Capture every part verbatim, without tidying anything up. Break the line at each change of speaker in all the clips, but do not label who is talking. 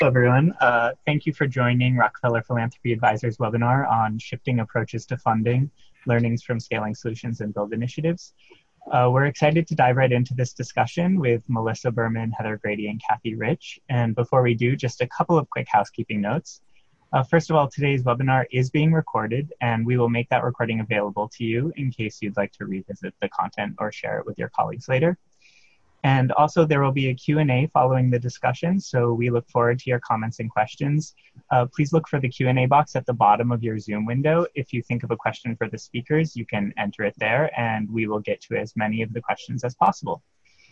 Hello, everyone. Uh, thank you for joining Rockefeller Philanthropy Advisors webinar on shifting approaches to funding, learnings from scaling solutions and build initiatives. Uh, we're excited to dive right into this discussion with Melissa Berman, Heather Grady, and Kathy Rich. And before we do, just a couple of quick housekeeping notes. Uh, first of all, today's webinar is being recorded, and we will make that recording available to you in case you'd like to revisit the content or share it with your colleagues later. And also there will be a Q and A following the discussion, so we look forward to your comments and questions. Uh, please look for the Q and A box at the bottom of your Zoom window. If you think of a question for the speakers, you can enter it there, and we will get to as many of the questions as possible.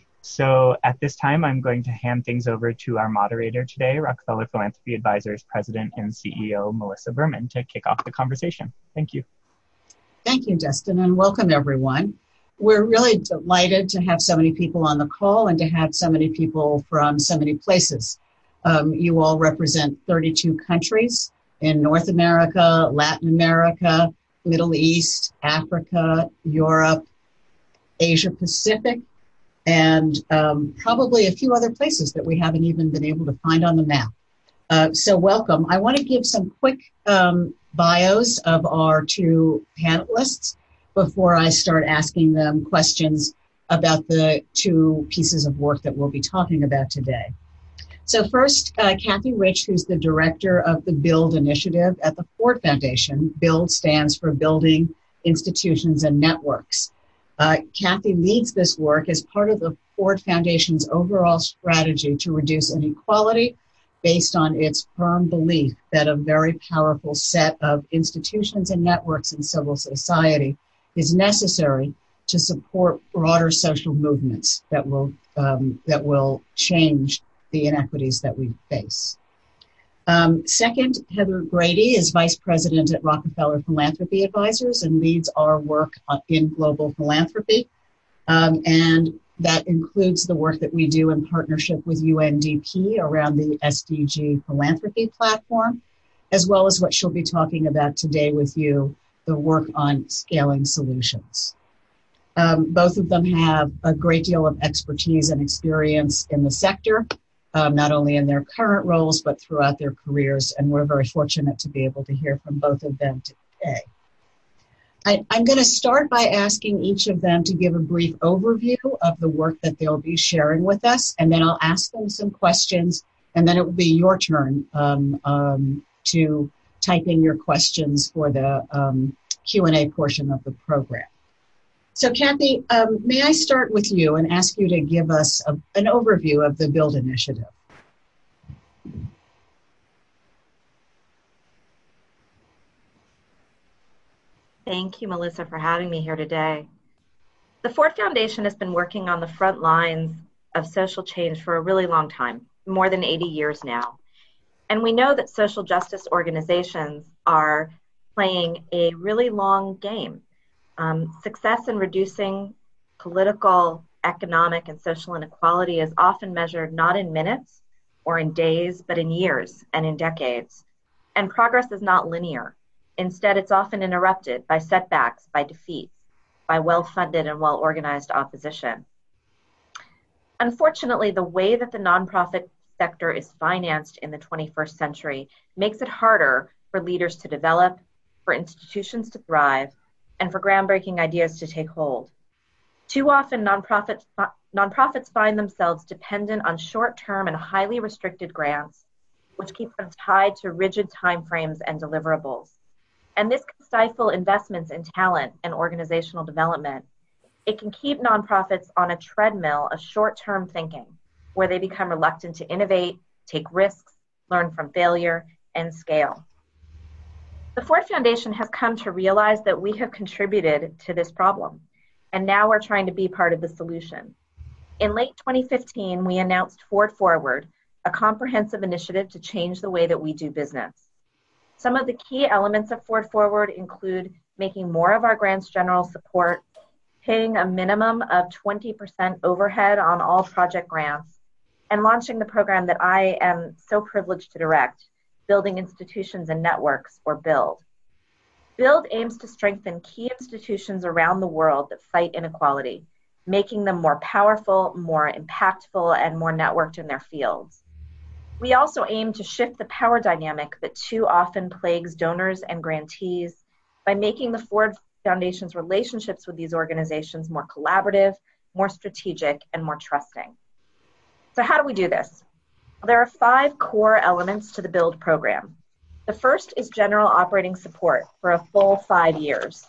So at this time, I'm going to hand things over to our moderator today, Rockefeller Philanthropy Advisors President and C E O, Melissa Berman, to kick off the conversation. Thank you.
Thank you, Dustin, and welcome everyone. We're really delighted to have so many people on the call and to have so many people from so many places. Um, you all represent thirty-two countries in North America, Latin America, Middle East, Africa, Europe, Asia Pacific, and um, probably a few other places that we haven't even been able to find on the map. Uh, so welcome. I want to give some quick um, bios of our two panelists before I start asking them questions about the two pieces of work that we'll be talking about today. So first, uh, Kathy Rich, who's the director of the BUILD initiative at the Ford Foundation. BUILD stands for Building Institutions and Networks. Uh, Kathy leads this work as part of the Ford Foundation's overall strategy to reduce inequality based on its firm belief that a very powerful set of institutions and networks in civil society is necessary to support broader social movements that will um, that will change the inequities that we face. Um, second, Heather Grady is Vice President at Rockefeller Philanthropy Advisors and leads our work in global philanthropy. Um, and that includes the work that we do in partnership with U N D P around the S D G philanthropy platform, as well as what she'll be talking about today with you, the work on scaling solutions. Um, both of them have a great deal of expertise and experience in the sector, um, not only in their current roles, but throughout their careers. And we're very fortunate to be able to hear from both of them today. I, I'm going to start by asking each of them to give a brief overview of the work that they'll be sharing with us, and then I'll ask them some questions, and then it will be your turn um, um, to type in your questions for the um, Q and A portion of the program. So Kathy, um, may I start with you and ask you to give us a, an overview of the BUILD initiative?
Thank you, Melissa, for having me here today. The Ford Foundation has been working on the front lines of social change for a really long time, more than eighty years now. And we know that social justice organizations are playing a really long game. Um, success in reducing political, economic, and social inequality is often measured not in minutes or in days, but in years and in decades. And progress is not linear. Instead, it's often interrupted by setbacks, by defeats, by well-funded and well-organized opposition. Unfortunately, the way that the nonprofit sector is financed in the twenty-first century makes it harder for leaders to develop, for institutions to thrive, and for groundbreaking ideas to take hold. Too often, nonprofits, nonprofits find themselves dependent on short-term and highly restricted grants, which keep them tied to rigid timeframes and deliverables. And this can stifle investments in talent and organizational development. It can keep nonprofits on a treadmill of short-term thinking, where they become reluctant to innovate, take risks, learn from failure, and scale. The Ford Foundation has come to realize that we have contributed to this problem, and now we're trying to be part of the solution. In late twenty fifteen, we announced Ford Forward, a comprehensive initiative to change the way that we do business. Some of the key elements of Ford Forward include making more of our grants general support, paying a minimum of twenty percent overhead on all project grants, and launching the program that I am so privileged to direct, Building Institutions and Networks, or BUILD. BUILD aims to strengthen key institutions around the world that fight inequality, making them more powerful, more impactful, and more networked in their fields. We also aim to shift the power dynamic that too often plagues donors and grantees by making the Ford Foundation's relationships with these organizations more collaborative, more strategic, and more trusting. So how do we do this? Well, there are five core elements to the BUILD program. The first is general operating support for a full five years.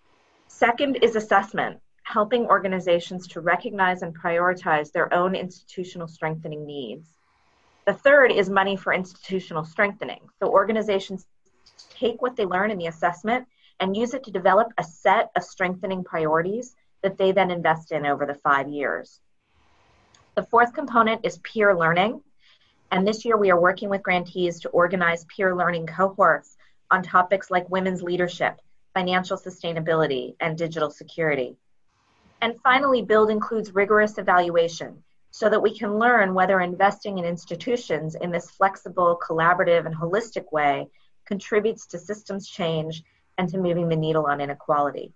Second is assessment, helping organizations to recognize and prioritize their own institutional strengthening needs. The third is money for institutional strengthening. So organizations take what they learn in the assessment and use it to develop a set of strengthening priorities that they then invest in over the five years. The fourth component is peer learning. And this year we are working with grantees to organize peer learning cohorts on topics like women's leadership, financial sustainability, and digital security. And finally, BUILD includes rigorous evaluation so that we can learn whether investing in institutions in this flexible, collaborative, and holistic way contributes to systems change and to moving the needle on inequality.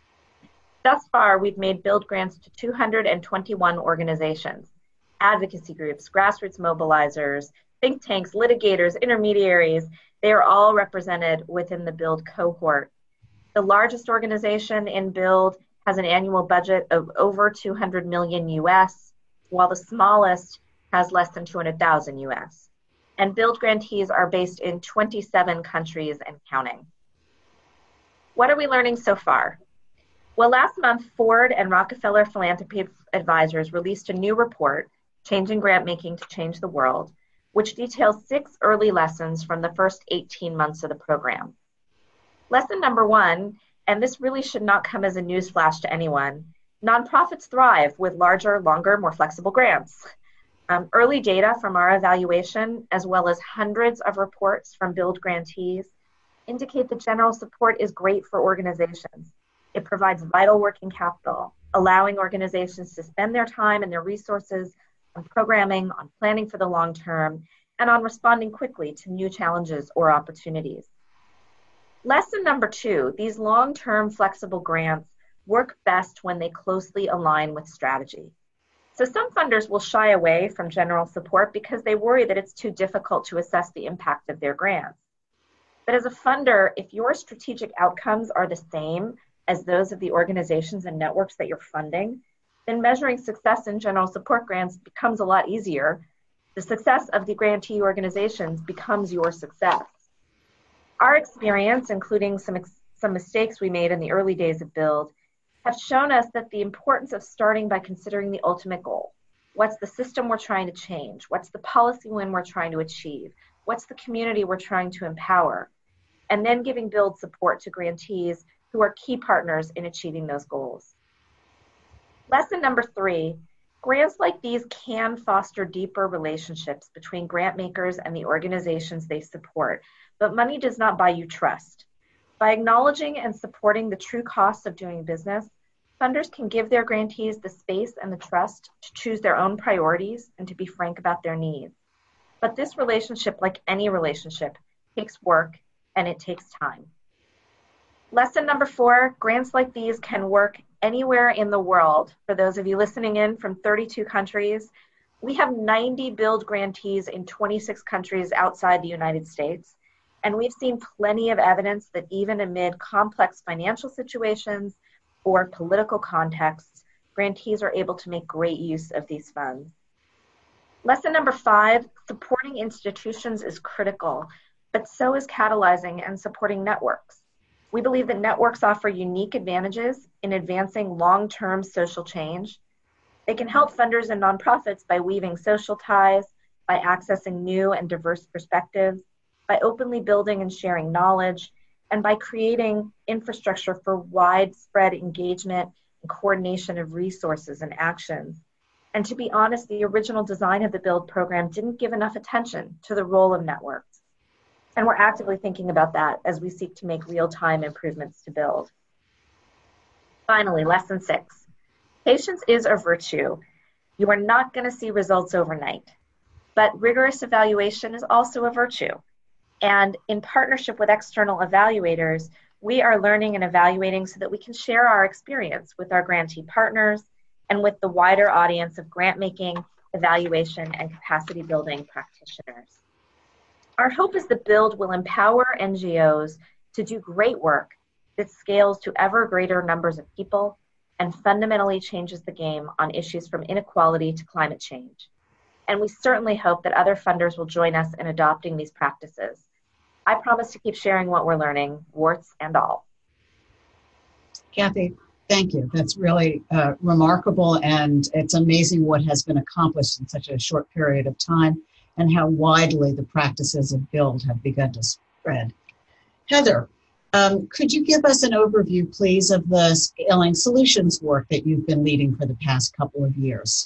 Thus far, we've made BUILD grants to two hundred twenty-one organizations, advocacy groups, grassroots mobilizers, think tanks, litigators, intermediaries. They are all represented within the BUILD cohort. The largest organization in BUILD has an annual budget of over two hundred million U S, while the smallest has less than two hundred thousand U S. And BUILD grantees are based in twenty-seven countries and counting. What are we learning so far? Well, last month, Ford and Rockefeller Philanthropy Advisors released a new report, Changing Grant Making to Change the World, which details six early lessons from the first eighteen months of the program. Lesson number one, and this really should not come as a newsflash to anyone, nonprofits thrive with larger, longer, more flexible grants. Um, early data from our evaluation, as well as hundreds of reports from BUILD grantees, indicate that general support is great for organizations. It provides vital working capital, allowing organizations to spend their time and their resources on programming, on planning for the long term, and on responding quickly to new challenges or opportunities. Lesson number two, these long-term flexible grants work best when they closely align with strategy. So some funders will shy away from general support because they worry that it's too difficult to assess the impact of their grants. But as a funder, if your strategic outcomes are the same as those of the organizations and networks that you're funding, then measuring success in general support grants becomes a lot easier. The success of the grantee organizations becomes your success. Our experience, including some, some mistakes we made in the early days of BUILD, have shown us that the importance of starting by considering the ultimate goal. What's the system we're trying to change? What's the policy win we're trying to achieve? What's the community we're trying to empower? And then giving BUILD support to grantees who are key partners in achieving those goals. Lesson number three, grants like these can foster deeper relationships between grant makers and the organizations they support, but money does not buy you trust. By acknowledging and supporting the true costs of doing business, funders can give their grantees the space and the trust to choose their own priorities and to be frank about their needs. But this relationship, like any relationship, takes work and it takes time. Lesson number four, grants like these can work anywhere in the world. For those of you listening in from thirty-two countries, we have ninety BUILD grantees in twenty-six countries outside the United States. And we've seen plenty of evidence that even amid complex financial situations or political contexts, grantees are able to make great use of these funds. Lesson number five, supporting institutions is critical, but so is catalyzing and supporting networks. We believe that networks offer unique advantages in advancing long-term social change. They can help funders and nonprofits by weaving social ties, by accessing new and diverse perspectives, by openly building and sharing knowledge, and by creating infrastructure for widespread engagement and coordination of resources and actions. And to be honest, the original design of the BUILD program didn't give enough attention to the role of networks. And we're actively thinking about that as we seek to make real-time improvements to BUILD. Finally, lesson six, patience is a virtue. You are not going to see results overnight, but rigorous evaluation is also a virtue. And in partnership with external evaluators, we are learning and evaluating so that we can share our experience with our grantee partners and with the wider audience of grant-making evaluation, and capacity building practitioners. Our hope is the build will empower N G Os to do great work that scales to ever greater numbers of people and fundamentally changes the game on issues from inequality to climate change. And we certainly hope that other funders will join us in adopting these practices. I promise to keep sharing what we're learning, warts and all.
Kathy, thank you. That's really uh, remarkable, and it's amazing what has been accomplished in such a short period of time and how widely the practices of build have begun to spread. Heather, um, could you give us an overview, please, of the scaling solutions work that you've been leading for the past couple of years?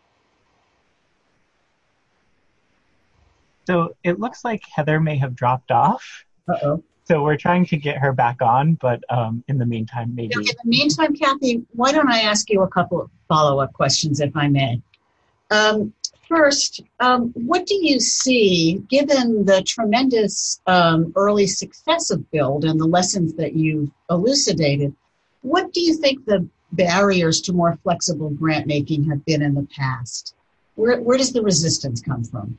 So it looks like Heather may have dropped off.
Uh-oh.
So we're trying to get her back on, but um, in the meantime, maybe.
In the meantime, Kathy, why don't I ask you a couple of follow-up questions, if I may? Um, first, um, what do you see, given the tremendous um, early success of Build and the lessons that you've elucidated, what do you think the barriers to more flexible grant making have been in the past? Where, where does the resistance come from?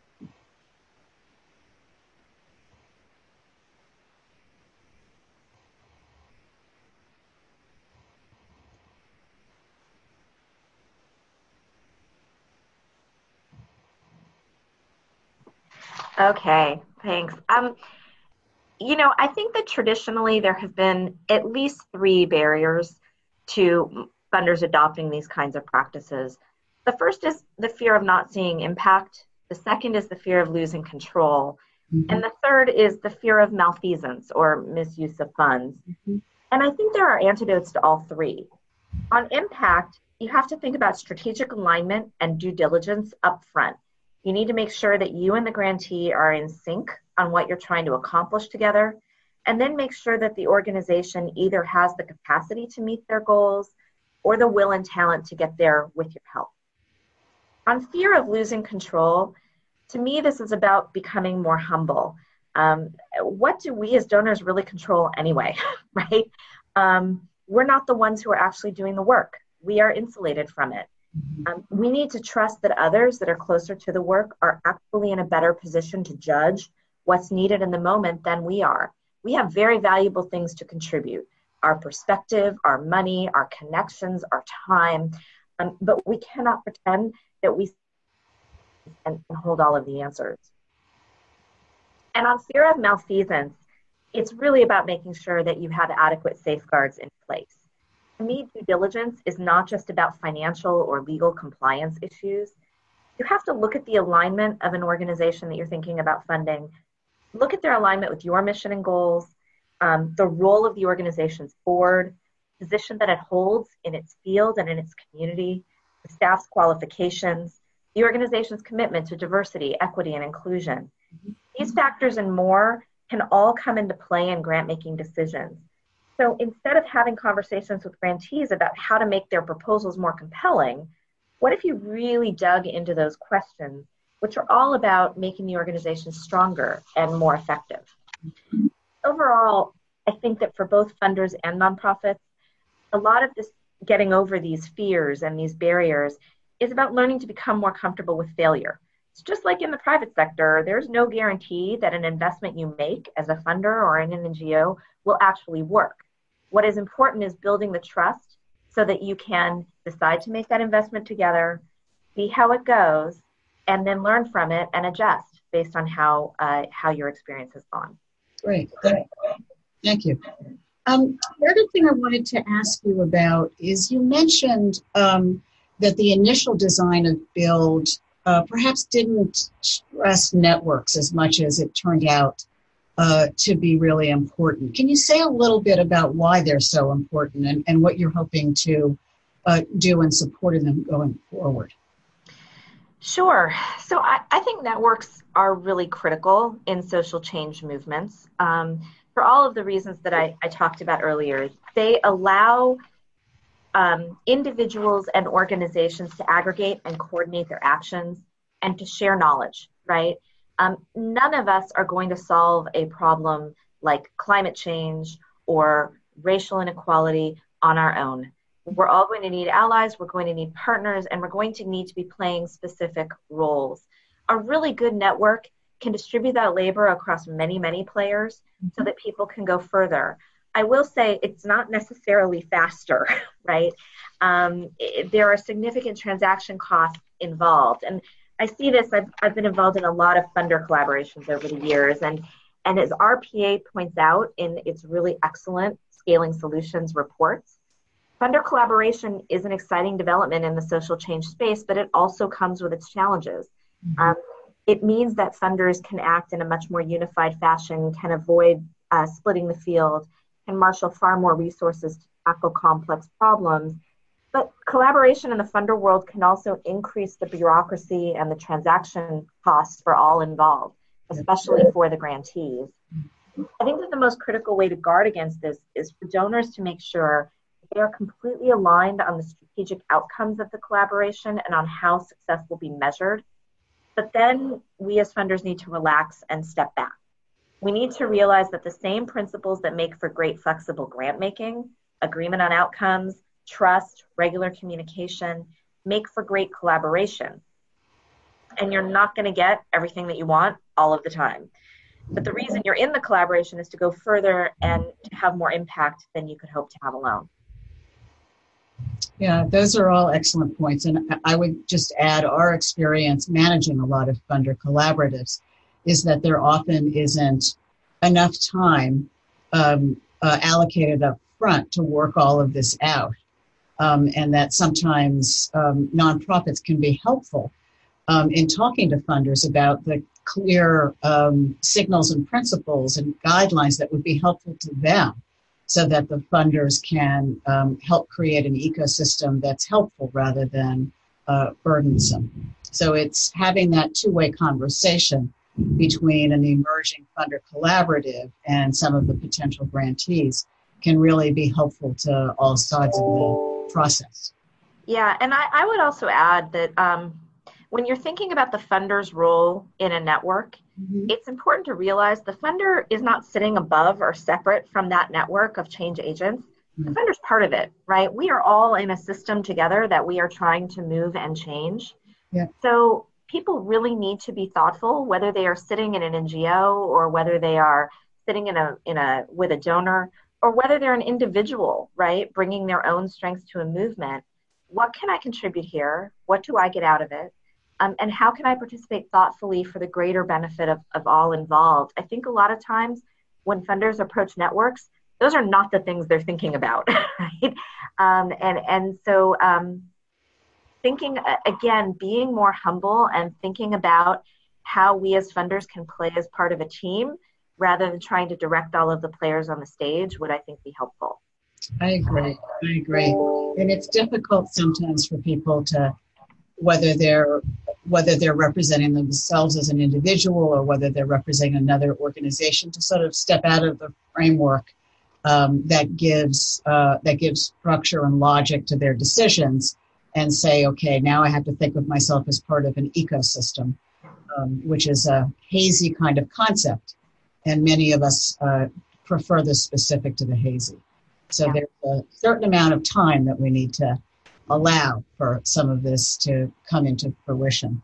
Okay, thanks. Um, you know, I think that traditionally there have been at least three barriers to funders adopting these kinds of practices. The first is the fear of not seeing impact. The second is the fear of losing control. Mm-hmm. And the third is the fear of malfeasance or misuse of funds. Mm-hmm. And I think there are antidotes to all three. On impact, you have to think about strategic alignment and due diligence up front. You need to make sure that you and the grantee are in sync on what you're trying to accomplish together, and then make sure that the organization either has the capacity to meet their goals or the will and talent to get there with your help. On fear of losing control, to me, this is about becoming more humble. Um, what do we as donors really control anyway, right? Um, we're not the ones who are actually doing the work. We are insulated from it. Um, we need to trust that others that are closer to the work are actually in a better position to judge what's needed in the moment than we are. We have very valuable things to contribute: our perspective, our money, our connections, our time, um, but we cannot pretend that we and hold all of the answers. And on fear of malfeasance, it's really about making sure that you have adequate safeguards in place. To me, due diligence is not just about financial or legal compliance issues. You have to look at the alignment of an organization that you're thinking about funding. Look at their alignment with your mission and goals, um, the role of the organization's board, position that it holds in its field and in its community, the staff's qualifications, the organization's commitment to diversity, equity, and inclusion. Mm-hmm. These factors and more can all come into play in grant-making decisions. So instead of having conversations with grantees about how to make their proposals more compelling, what if you really dug into those questions, which are all about making the organization stronger and more effective? Overall, I think that for both funders and nonprofits, a lot of this getting over these fears and these barriers is about learning to become more comfortable with failure. It's just like in the private sector, there's no guarantee that an investment you make as a funder or in an N G O will actually work. What is important is building the trust so that you can decide to make that investment together, see how it goes, and then learn from it and adjust based on how uh, how your experience has gone.
Great. Thank you. Um, the other thing I wanted to ask you about is you mentioned um, that the initial design of Build uh, perhaps didn't stress networks as much as it turned out Uh, to be really important. Can you say a little bit about why they're so important and, and what you're hoping to uh, do in supporting them going forward?
Sure. So I, I think networks are really critical in social change movements um, for all of the reasons that I, I talked about earlier. They allow um, individuals and organizations to aggregate and coordinate their actions and to share knowledge, right? Um, none of us are going to solve a problem like climate change or racial inequality on our own. We're all going to need allies, we're going to need partners, and we're going to need to be playing specific roles. A really good network can distribute that labor across many, many players so that people can go further. I will say it's not necessarily faster, right? Um, it, there are significant transaction costs involved. And I see this, I've, I've been involved in a lot of funder collaborations over the years. And, and as R P A points out in its really excellent Scaling Solutions reports, funder collaboration is an exciting development in the social change space, but it also comes with its challenges. Mm-hmm. Um, it means that funders can act in a much more unified fashion, can avoid uh, splitting the field, can marshal far more resources to tackle complex problems. But collaboration in the funder world can also increase the bureaucracy and the transaction costs for all involved, especially for the grantees. I think that the most critical way to guard against this is for donors to make sure they are completely aligned on the strategic outcomes of the collaboration and on how success will be measured. But then we as funders need to relax and step back. We need to realize that the same principles that make for great flexible grant making, agreement on outcomes, trust, regular communication, make for great collaboration. And you're not going to get everything that you want all of the time. But the reason you're in the collaboration is to go further and to have more impact than you could hope to have alone.
Yeah, those are all excellent points. And I would just add our experience managing a lot of funder collaboratives is that there often isn't enough time um, uh, allocated up front to work all of this out. Um, and that sometimes um, nonprofits can be helpful um, in talking to funders about the clear um, signals and principles and guidelines that would be helpful to them, so that the funders can um, help create an ecosystem that's helpful rather than uh, burdensome. So it's having that two-way conversation between an emerging funder collaborative and some of the potential grantees can really be helpful to all sides of the process.
Yeah, and I, I would also add that um, when you're thinking about the funder's role in a network, mm-hmm. it's important to realize the funder is not sitting above or separate from that network of change agents. Mm-hmm. The funder's part of it, right? We are all in a system together that we are trying to move and change. Yeah. So people really need to be thoughtful, whether they are sitting in an N G O or whether they are sitting in a in a with a donor, or whether they're an individual, right, bringing their own strengths to a movement. What can I contribute here? What do I get out of it? Um, and how can I participate thoughtfully for the greater benefit of, of all involved? I think a lot of times when funders approach networks, those are not the things they're thinking about, right? Um, and, and so um, thinking, again, being more humble and thinking about how we as funders can play as part of a team rather than trying to direct all of the players on the stage would, I think, be helpful.
I agree. I agree. And it's difficult sometimes for people to, whether they're whether they're representing themselves as an individual or whether they're representing another organization, to sort of step out of the framework um, that gives uh, that gives structure and logic to their decisions and say, okay, now I have to think of myself as part of an ecosystem, um, which is a hazy kind of concept. And many of us uh, prefer the specific to the hazy. So yeah. There's a certain amount of time that we need to allow for some of this to come into fruition.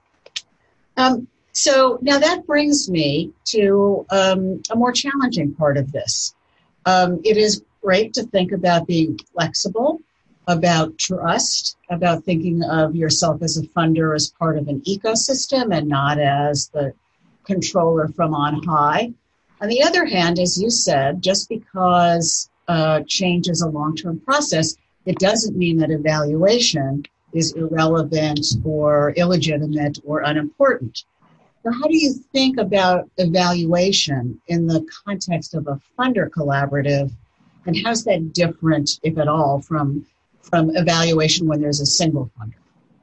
Um, so now that brings me to um, a more challenging part of this. Um, it is great to think about being flexible, about trust, about thinking of yourself as a funder as part of an ecosystem and not as the controller from on high. On the other hand, as you said, just because uh, change is a long-term process, it doesn't mean that evaluation is irrelevant or illegitimate or unimportant. So how do you think about evaluation in the context of a funder collaborative, and how's that different, if at all, from, from evaluation when there's a single funder?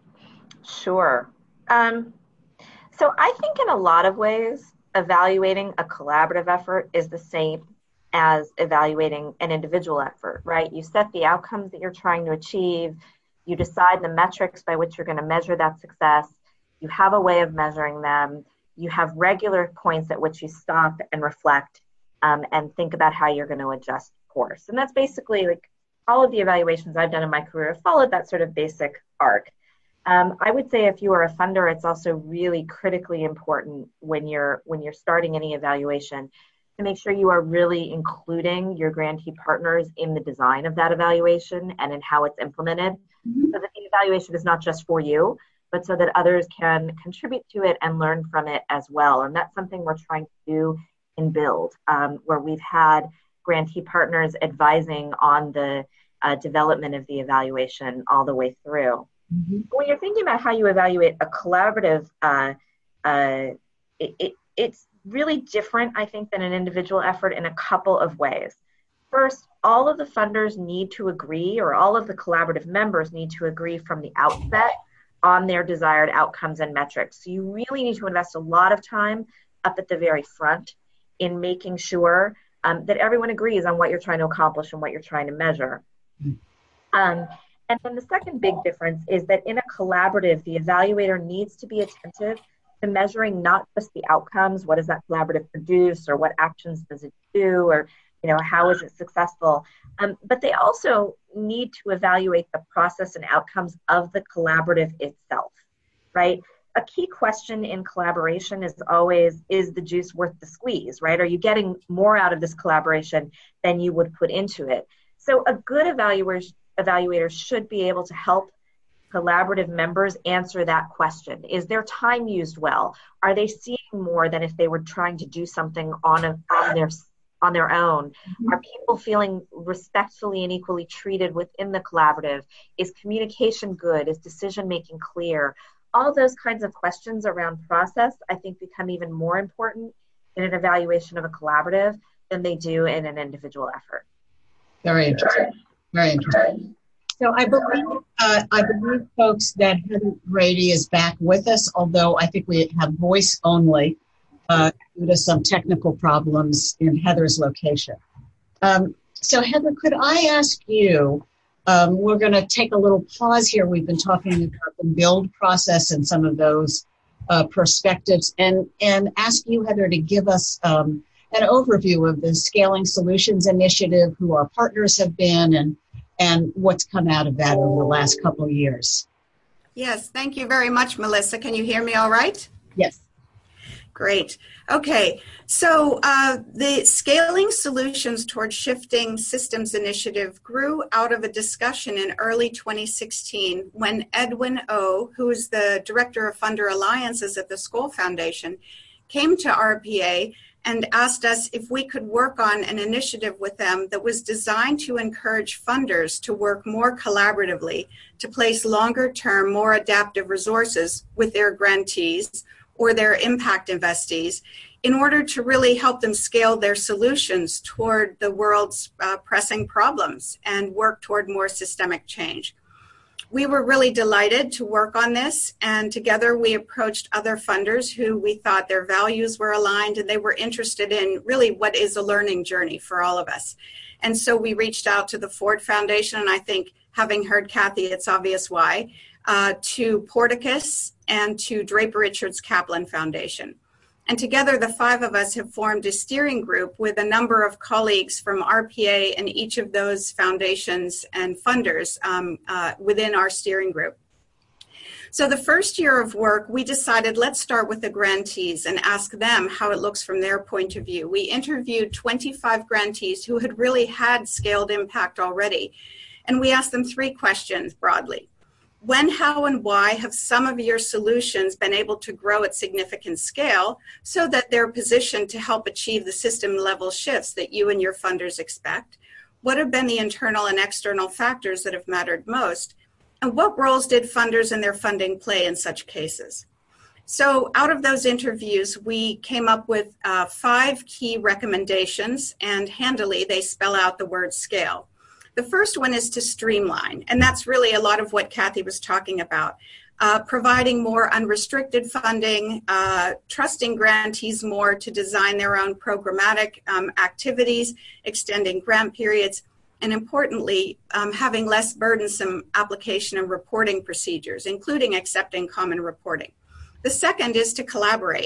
Sure. Um, so I think in a lot of ways, evaluating a collaborative effort is the same as evaluating an individual effort, right? You set the outcomes that you're trying to achieve. You decide the metrics by which you're going to measure that success. You have a way of measuring them. You have regular points at which you stop and reflect um, and think about how you're going to adjust course. And that's basically like all of the evaluations I've done in my career have followed that sort of basic arc. Um, I would say if you are a funder, it's also really critically important when you're when you're starting any evaluation to make sure you are really including your grantee partners in the design of that evaluation and in how it's implemented, mm-hmm. so that the evaluation is not just for you, but so that others can contribute to it and learn from it as well. And that's something we're trying to do in Build, um, where we've had grantee partners advising on the uh, development of the evaluation all the way through. Mm-hmm. When you're thinking about how you evaluate a collaborative, uh, uh, it, it, it's really different, I think, than an individual effort in a couple of ways. First, all of the funders need to agree, or all of the collaborative members need to agree from the outset on their desired outcomes and metrics. So you really need to invest a lot of time up at the very front in making sure um, that everyone agrees on what you're trying to accomplish and what you're trying to measure. Um, And then the second big difference is that in a collaborative, the evaluator needs to be attentive to measuring not just the outcomes, what does that collaborative produce, or what actions does it do, or you know, how is it successful, um, but they also need to evaluate the process and outcomes of the collaborative itself, right? A key question in collaboration is always, is the juice worth the squeeze, right? Are you getting more out of this collaboration than you would put into it? So a good evaluator evaluators should be able to help collaborative members answer that question. Is their time used well? Are they seeing more than if they were trying to do something on, a, on, their, on their own? Mm-hmm. Are people feeling respectfully and equally treated within the collaborative? Is communication good? Is decision-making clear? All those kinds of questions around process, I think, become even more important in an evaluation of a collaborative than they do in an individual effort.
Very interesting. Very interesting. So I believe, uh, I believe, folks, that Heather Grady is back with us, although I think we have voice only uh, due to some technical problems in Heather's location. Um, so Heather, could I ask you, um, we're going to take a little pause here. We've been talking about the build process and some of those uh, perspectives, and, and ask you, Heather, to give us um, an overview of the Scaling Solutions Initiative, who our partners have been, and and what's come out of that over the last couple of years.
Yes, thank you very much, Melissa. Can you hear me all right?
Yes.
Great. Okay, so uh, the Scaling Solutions Towards Shifting Systems Initiative grew out of a discussion in early twenty sixteen when Edwin O, who is the Director of Funder Alliances at the Skoll Foundation, came to R P A and asked us if we could work on an initiative with them that was designed to encourage funders to work more collaboratively, to place longer-term, more adaptive resources with their grantees or their impact investees in order to really help them scale their solutions toward the world's uh, pressing problems and work toward more systemic change. We were really delighted to work on this, and together we approached other funders who we thought their values were aligned and they were interested in really what is a learning journey for all of us. And so we reached out to the Ford Foundation, and I think, having heard Kathy, it's obvious why, uh, to Porticus and to Draper Richards Kaplan Foundation. And together, the five of us have formed a steering group with a number of colleagues from R P A and each of those foundations and funders um, uh, within our steering group. So the first year of work, we decided let's start with the grantees and ask them how it looks from their point of view. We interviewed twenty-five grantees who had really had scaled impact already. And we asked them three questions broadly. When, how, and why have some of your solutions been able to grow at significant scale so that they're positioned to help achieve the system level shifts that you and your funders expect? What have been the internal and external factors that have mattered most? And what roles did funders and their funding play in such cases? So out of those interviews, we came up with uh, five key recommendations, and handily they spell out the word scale. The first one is to streamline, and that's really a lot of what Kathy was talking about. Uh, providing more unrestricted funding, uh, trusting grantees more to design their own programmatic um, activities, extending grant periods, and importantly, um, having less burdensome application and reporting procedures, including accepting common reporting. The second is to collaborate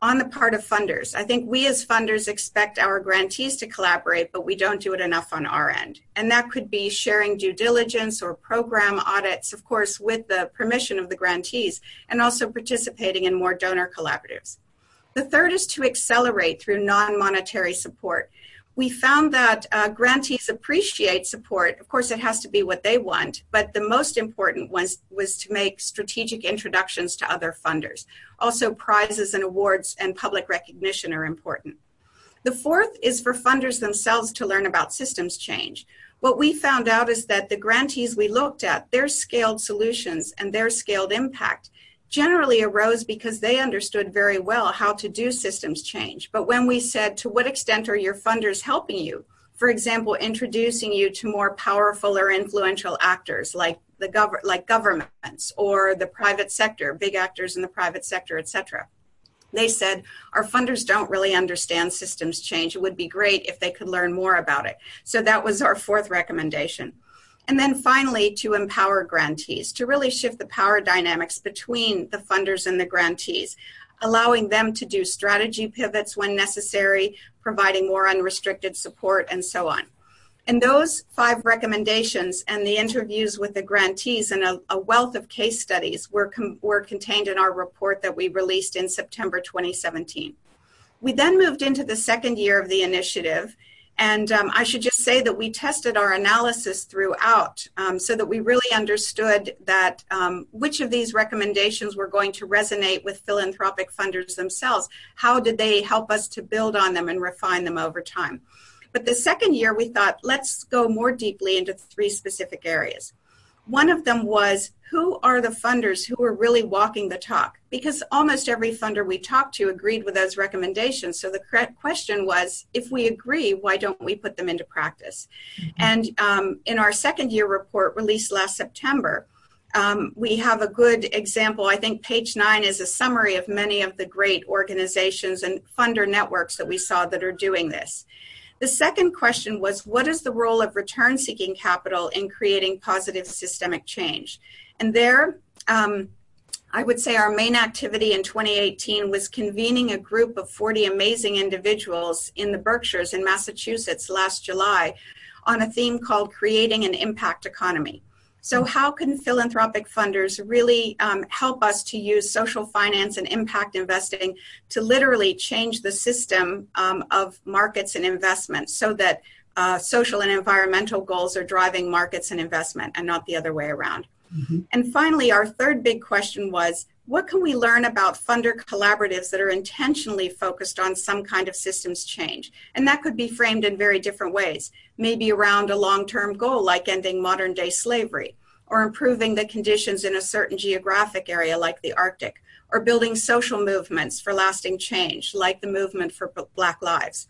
on the part of funders. I think we as funders expect our grantees to collaborate, but we don't do it enough on our end. And that could be sharing due diligence or program audits, of course, with the permission of the grantees, and also participating in more donor collaboratives. The third is to accelerate through non-monetary support. We found that uh, grantees appreciate support. Of course, it has to be what they want, but the most important was, was to make strategic introductions to other funders. Also, prizes and awards and public recognition are important. The fourth is for funders themselves to learn about systems change. What we found out is that the grantees we looked at, their scaled solutions and their scaled impact generally arose because they understood very well how to do systems change. But when we said, to what extent are your funders helping you? For example, introducing you to more powerful or influential actors like the gov- like governments or the private sector, big actors in the private sector, et cetera. They said, our funders don't really understand systems change. It would be great if they could learn more about it. So that was our fourth recommendation. And then finally, to empower grantees, to really shift the power dynamics between the funders and the grantees, allowing them to do strategy pivots when necessary, providing more unrestricted support, and so on. And those five recommendations and the interviews with the grantees and a, a wealth of case studies were, com- were contained in our report that we released in September twenty seventeen. We then moved into the second year of the initiative. And um, I should just say that we tested our analysis throughout um, so that we really understood that um, which of these recommendations were going to resonate with philanthropic funders themselves. How did they help us to build on them and refine them over time? But the second year, we thought, let's go more deeply into three specific areas. One of them was, who are the funders who are really walking the talk? Because almost every funder we talked to agreed with those recommendations. So the question was, if we agree, why don't we put them into practice? Mm-hmm. And um, in our second year report released last September, um, we have a good example. I think page nine is a summary of many of the great organizations and funder networks that we saw that are doing this. The second question was, what is the role of return-seeking capital in creating positive systemic change? And there, um, I would say our main activity in twenty eighteen was convening a group of forty amazing individuals in the Berkshires in Massachusetts last July on a theme called Creating an Impact Economy. So how can philanthropic funders really um, help us to use social finance and impact investing to literally change the system um, of markets and investment so that uh, social and environmental goals are driving markets and investment and not the other way around? Mm-hmm. And finally, our third big question was, what can we learn about funder collaboratives that are intentionally focused on some kind of systems change? And that could be framed in very different ways, maybe around a long-term goal like ending modern-day slavery, or improving the conditions in a certain geographic area like the Arctic, or building social movements for lasting change like the movement for Black Lives.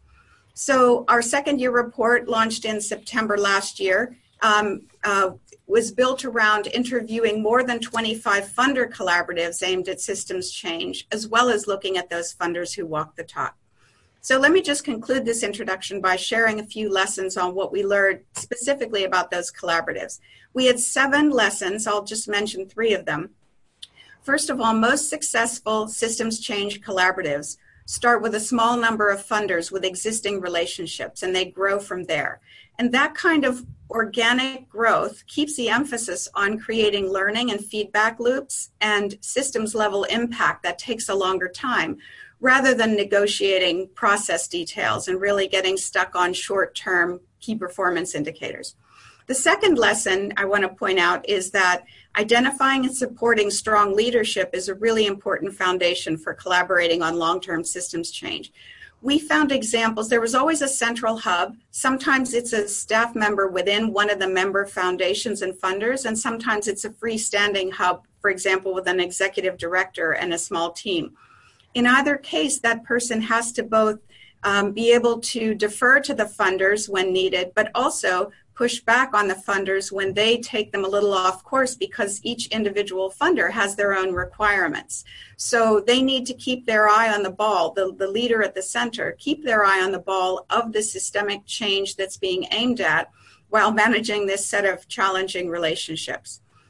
So our second year report, launched in September last year, um, uh, was built around interviewing more than twenty-five funder collaboratives aimed at systems change, as well as looking at those funders who walk the talk. So let me just conclude this introduction by sharing a few lessons on what we learned specifically about those collaboratives. We had seven lessons. I'll just mention three of them. First of all, most successful systems change collaboratives start with a small number of funders with existing relationships, and they grow from there. And that kind of organic growth keeps the emphasis on creating learning and feedback loops and systems level impact that takes a longer time, rather than negotiating process details and really getting stuck on short-term key performance indicators. The second lesson I want to point out is that identifying and supporting strong leadership is a really important foundation for collaborating on long-term systems change. We found examples. There was always a central hub. Sometimes it's a staff member within one of the member foundations and funders, and sometimes it's a freestanding hub, for example, with an executive director and a small team. In either case, that person has to both um, be able to defer to the funders when needed, but also push back on the funders when they take them a little off course, because each individual funder has their own requirements. So they need to keep their eye on the ball, the, the leader at the center, keep their eye on the ball of the systemic change that's being aimed at while managing this set of challenging relationships.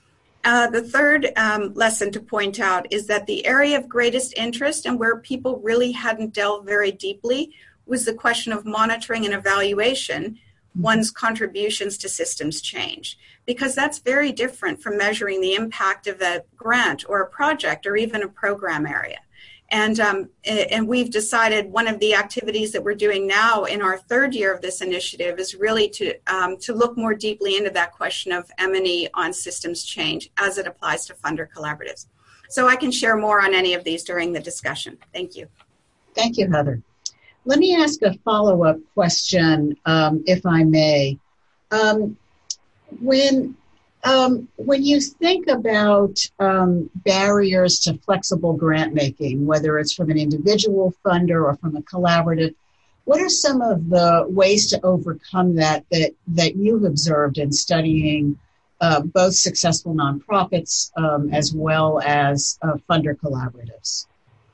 Uh, the third um, lesson to point out is that the area of greatest interest and where people really hadn't delved very deeply was the question of monitoring and evaluation one's contributions to systems change, because that's very different from measuring the impact of a grant or a project or even a program area. And, um, and we've decided one of the activities that we're doing now in our third year of this initiative is really to, um, to look more deeply into that question of M and E on systems change as it applies to funder collaboratives. So I can share more on any of these during the discussion. Thank you.
Thank you, Heather. Let me ask a follow-up question, um, if I may. Um, when Um, when you think about um, barriers to flexible grant making, whether it's from an individual funder or from a collaborative, what are some of the ways to overcome that that, that you've observed in studying uh, both successful nonprofits um, as well as uh, funder collaboratives?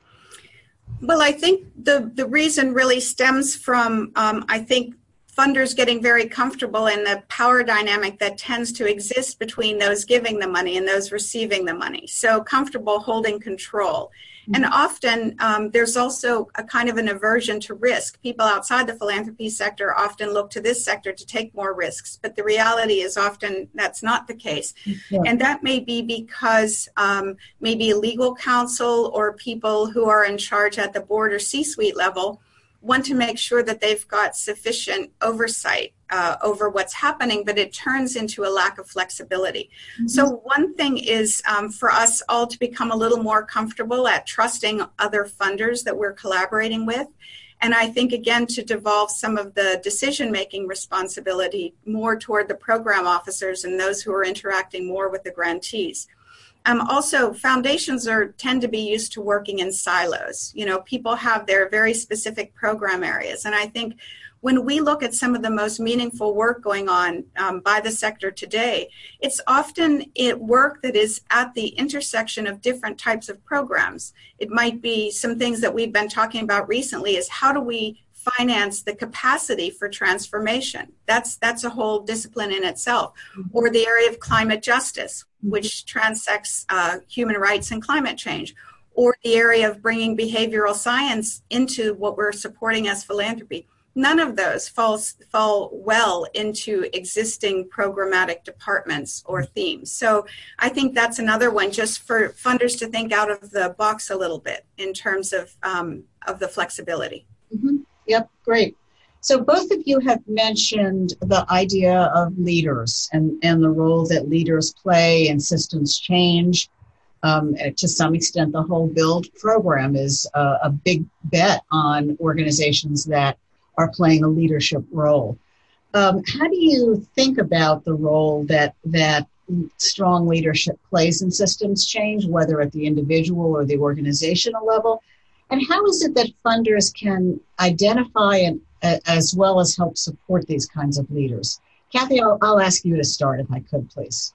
Well, I think the, the reason really stems from, um, I think, funders getting very comfortable in the power dynamic that tends to exist between those giving the money and those receiving the money. So comfortable holding control. Mm-hmm. And often um, there's also a kind of an aversion to risk. People outside the philanthropy sector often look to this sector to take more risks, but the reality is often that's not the case. Yeah. And that may be because um, maybe legal counsel or people who are in charge at the board or C-suite level want to make sure that they've got sufficient oversight uh, over what's happening, but it turns into a lack of flexibility. Mm-hmm. So one thing is um, for us all to become a little more comfortable at trusting other funders that we're collaborating with. And I think, again, to devolve some of the decision-making responsibility more toward the program officers and those who are interacting more with the grantees. Um, also, foundations are tend to be used to working in silos. You know, people have their very specific program areas. And I think when we look at some of the most meaningful work going on um, by the sector today, it's often it work that is at the intersection of different types of programs. It might be some things that we've been talking about recently is how do we finance the capacity for transformation. That's that's a whole discipline in itself. Or the area of climate justice, which transects uh, human rights and climate change. Or the area of bringing behavioral science into what we're supporting as philanthropy. None of those falls, fall well into existing programmatic departments or themes. So I think that's another one just for funders to think out of the box a little bit in terms of, um, of the flexibility.
Mm-hmm. Yep, great. So both of you have mentioned the idea of leaders and, and the role that leaders play in systems change. Um, to some extent, the whole BUILD program is a, a big bet on organizations that are playing a leadership role. Um, how do you think about the role that that strong leadership plays in systems change, whether at the individual or the organizational level? And how is it that funders can identify and uh, as well as help support these kinds of leaders? Kathy, I'll, I'll ask you to start if I could, please.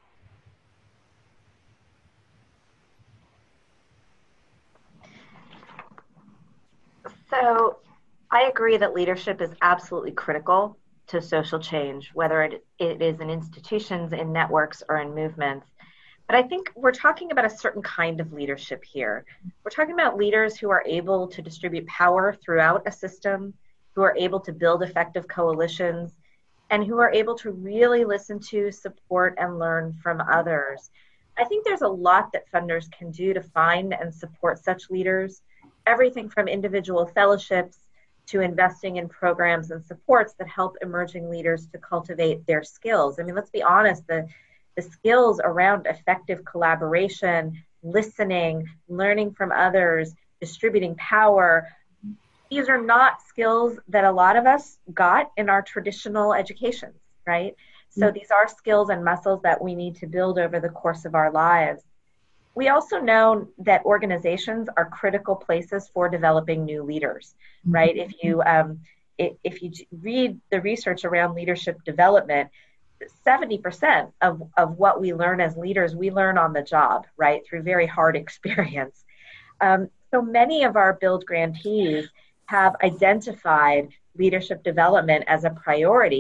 So I agree that leadership is absolutely critical to social change, whether it, it is in institutions, in networks, or in movements. But I think we're talking about a certain kind of leadership here. We're talking about leaders who are able to distribute power throughout a system, who are able to build effective coalitions, and who are able to really listen to, support, and learn from others. I think there's a lot that funders can do to find and support such leaders, everything from individual fellowships to investing in programs and supports that help emerging leaders to cultivate their skills. I mean, let's be honest, the The skills around effective collaboration, listening, learning from others, distributing power, these are not skills that a lot of us got in our traditional educations, right? So mm-hmm. these are skills and muscles that we need to build over the course of our lives. We also know that organizations are critical places for developing new leaders, mm-hmm. right? If you um, if, if you read the research around leadership development, seventy percent of, of what we learn as leaders, we learn on the job, right, through very hard experience. Um, so many of our BUILD grantees have identified leadership development as a priority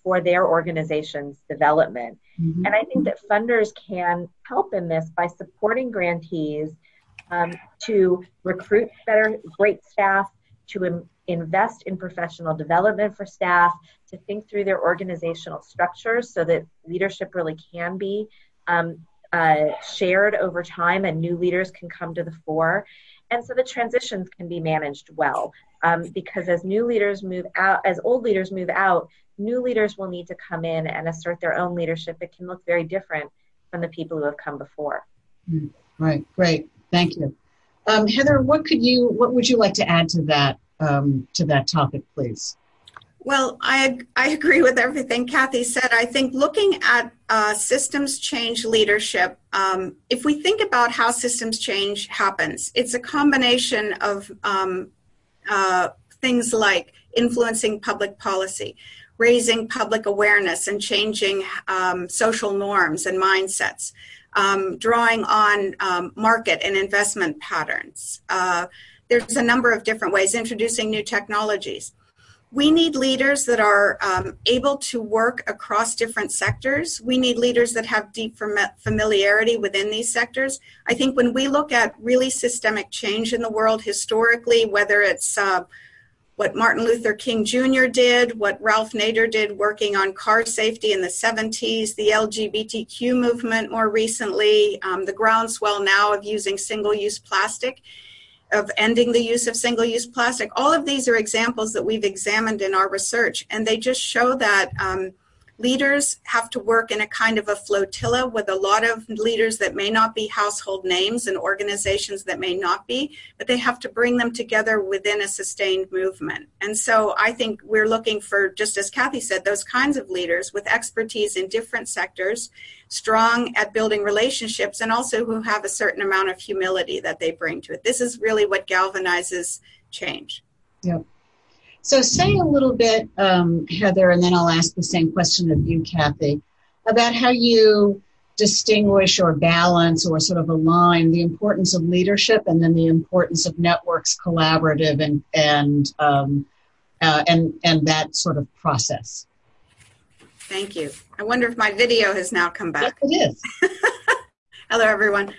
for their organization's development. Mm-hmm. And I think that funders can help in this by supporting grantees um, to recruit better, great staff, to im- invest in professional development for staff, to think through their organizational structures so that leadership really can be um, uh, shared over time and new leaders can come to the fore. And so the transitions can be managed well, um, because as new leaders move out, as old leaders move out, new leaders will need to come in and assert their own leadership. It can look very different from the people who have come before.
Right, great, thank you. Um, Heather, what could you, what would you like to add to that, um, to that topic, please?
Well, I I agree with everything Kathy said. I think looking at uh, systems change leadership, um, if we think about how systems change happens, it's a combination of um, uh, things like influencing public policy, raising public awareness and changing um, social norms and mindsets, um, drawing on um, market and investment patterns. Uh, there's a number of different ways, introducing new technologies. We need leaders that are um, able to work across different sectors. We need leaders that have deep familiarity within these sectors. I think when we look at really systemic change in the world historically, whether it's uh, what Martin Luther King Junior did, what Ralph Nader did working on car safety in the seventies, the L G B T Q movement more recently, um, the groundswell now of using single-use plastic, of ending the use of single-use plastic. All of these are examples that we've examined in our research, and they just show that um, leaders have to work in a kind of a flotilla with a lot of leaders that may not be household names and organizations that may not be, but they have to bring them together within a sustained movement. And so I think we're looking for, just as Kathy said, those kinds of leaders with expertise in different sectors, strong at building relationships, and also who have a certain amount of humility that they bring to it. This is really what galvanizes change.
Yep. So say a little bit, um, Heather, and then I'll ask the same question of you, Kathy, about how you distinguish or balance or sort of align the importance of leadership and then the importance of networks, collaborative, and and um, uh, and and that sort of process.
Thank you. I wonder if my video has now come back.
Yes, it is.
Hello, everyone.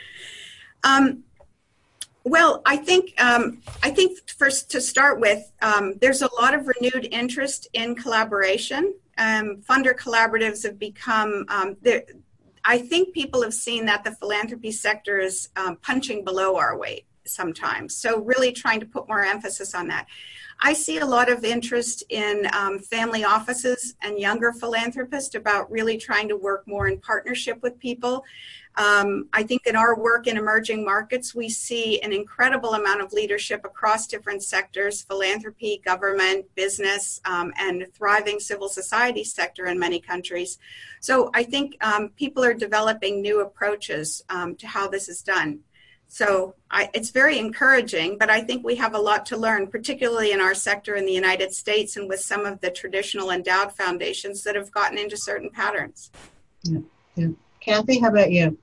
Um, Well, I think um, I think first to start with, um, there's a lot of renewed interest in collaboration. Um, funder collaboratives have become, um, I think people have seen that the philanthropy sector is um, punching below our weight sometimes. So really trying to put more emphasis on that. I see a lot of interest in um, family offices and younger philanthropists about really trying to work more in partnership with people. Um, I think in our work in emerging markets, we see an incredible amount of leadership across different sectors, philanthropy, government, business, um, and thriving civil society sector in many countries. So I think um, people are developing new approaches um, to how this is done. So I, it's very encouraging, but I think we have a lot to learn, particularly in our sector in the United States and with some of the traditional endowed foundations that have gotten into certain patterns.
Yeah, yeah. Kathy, how about you?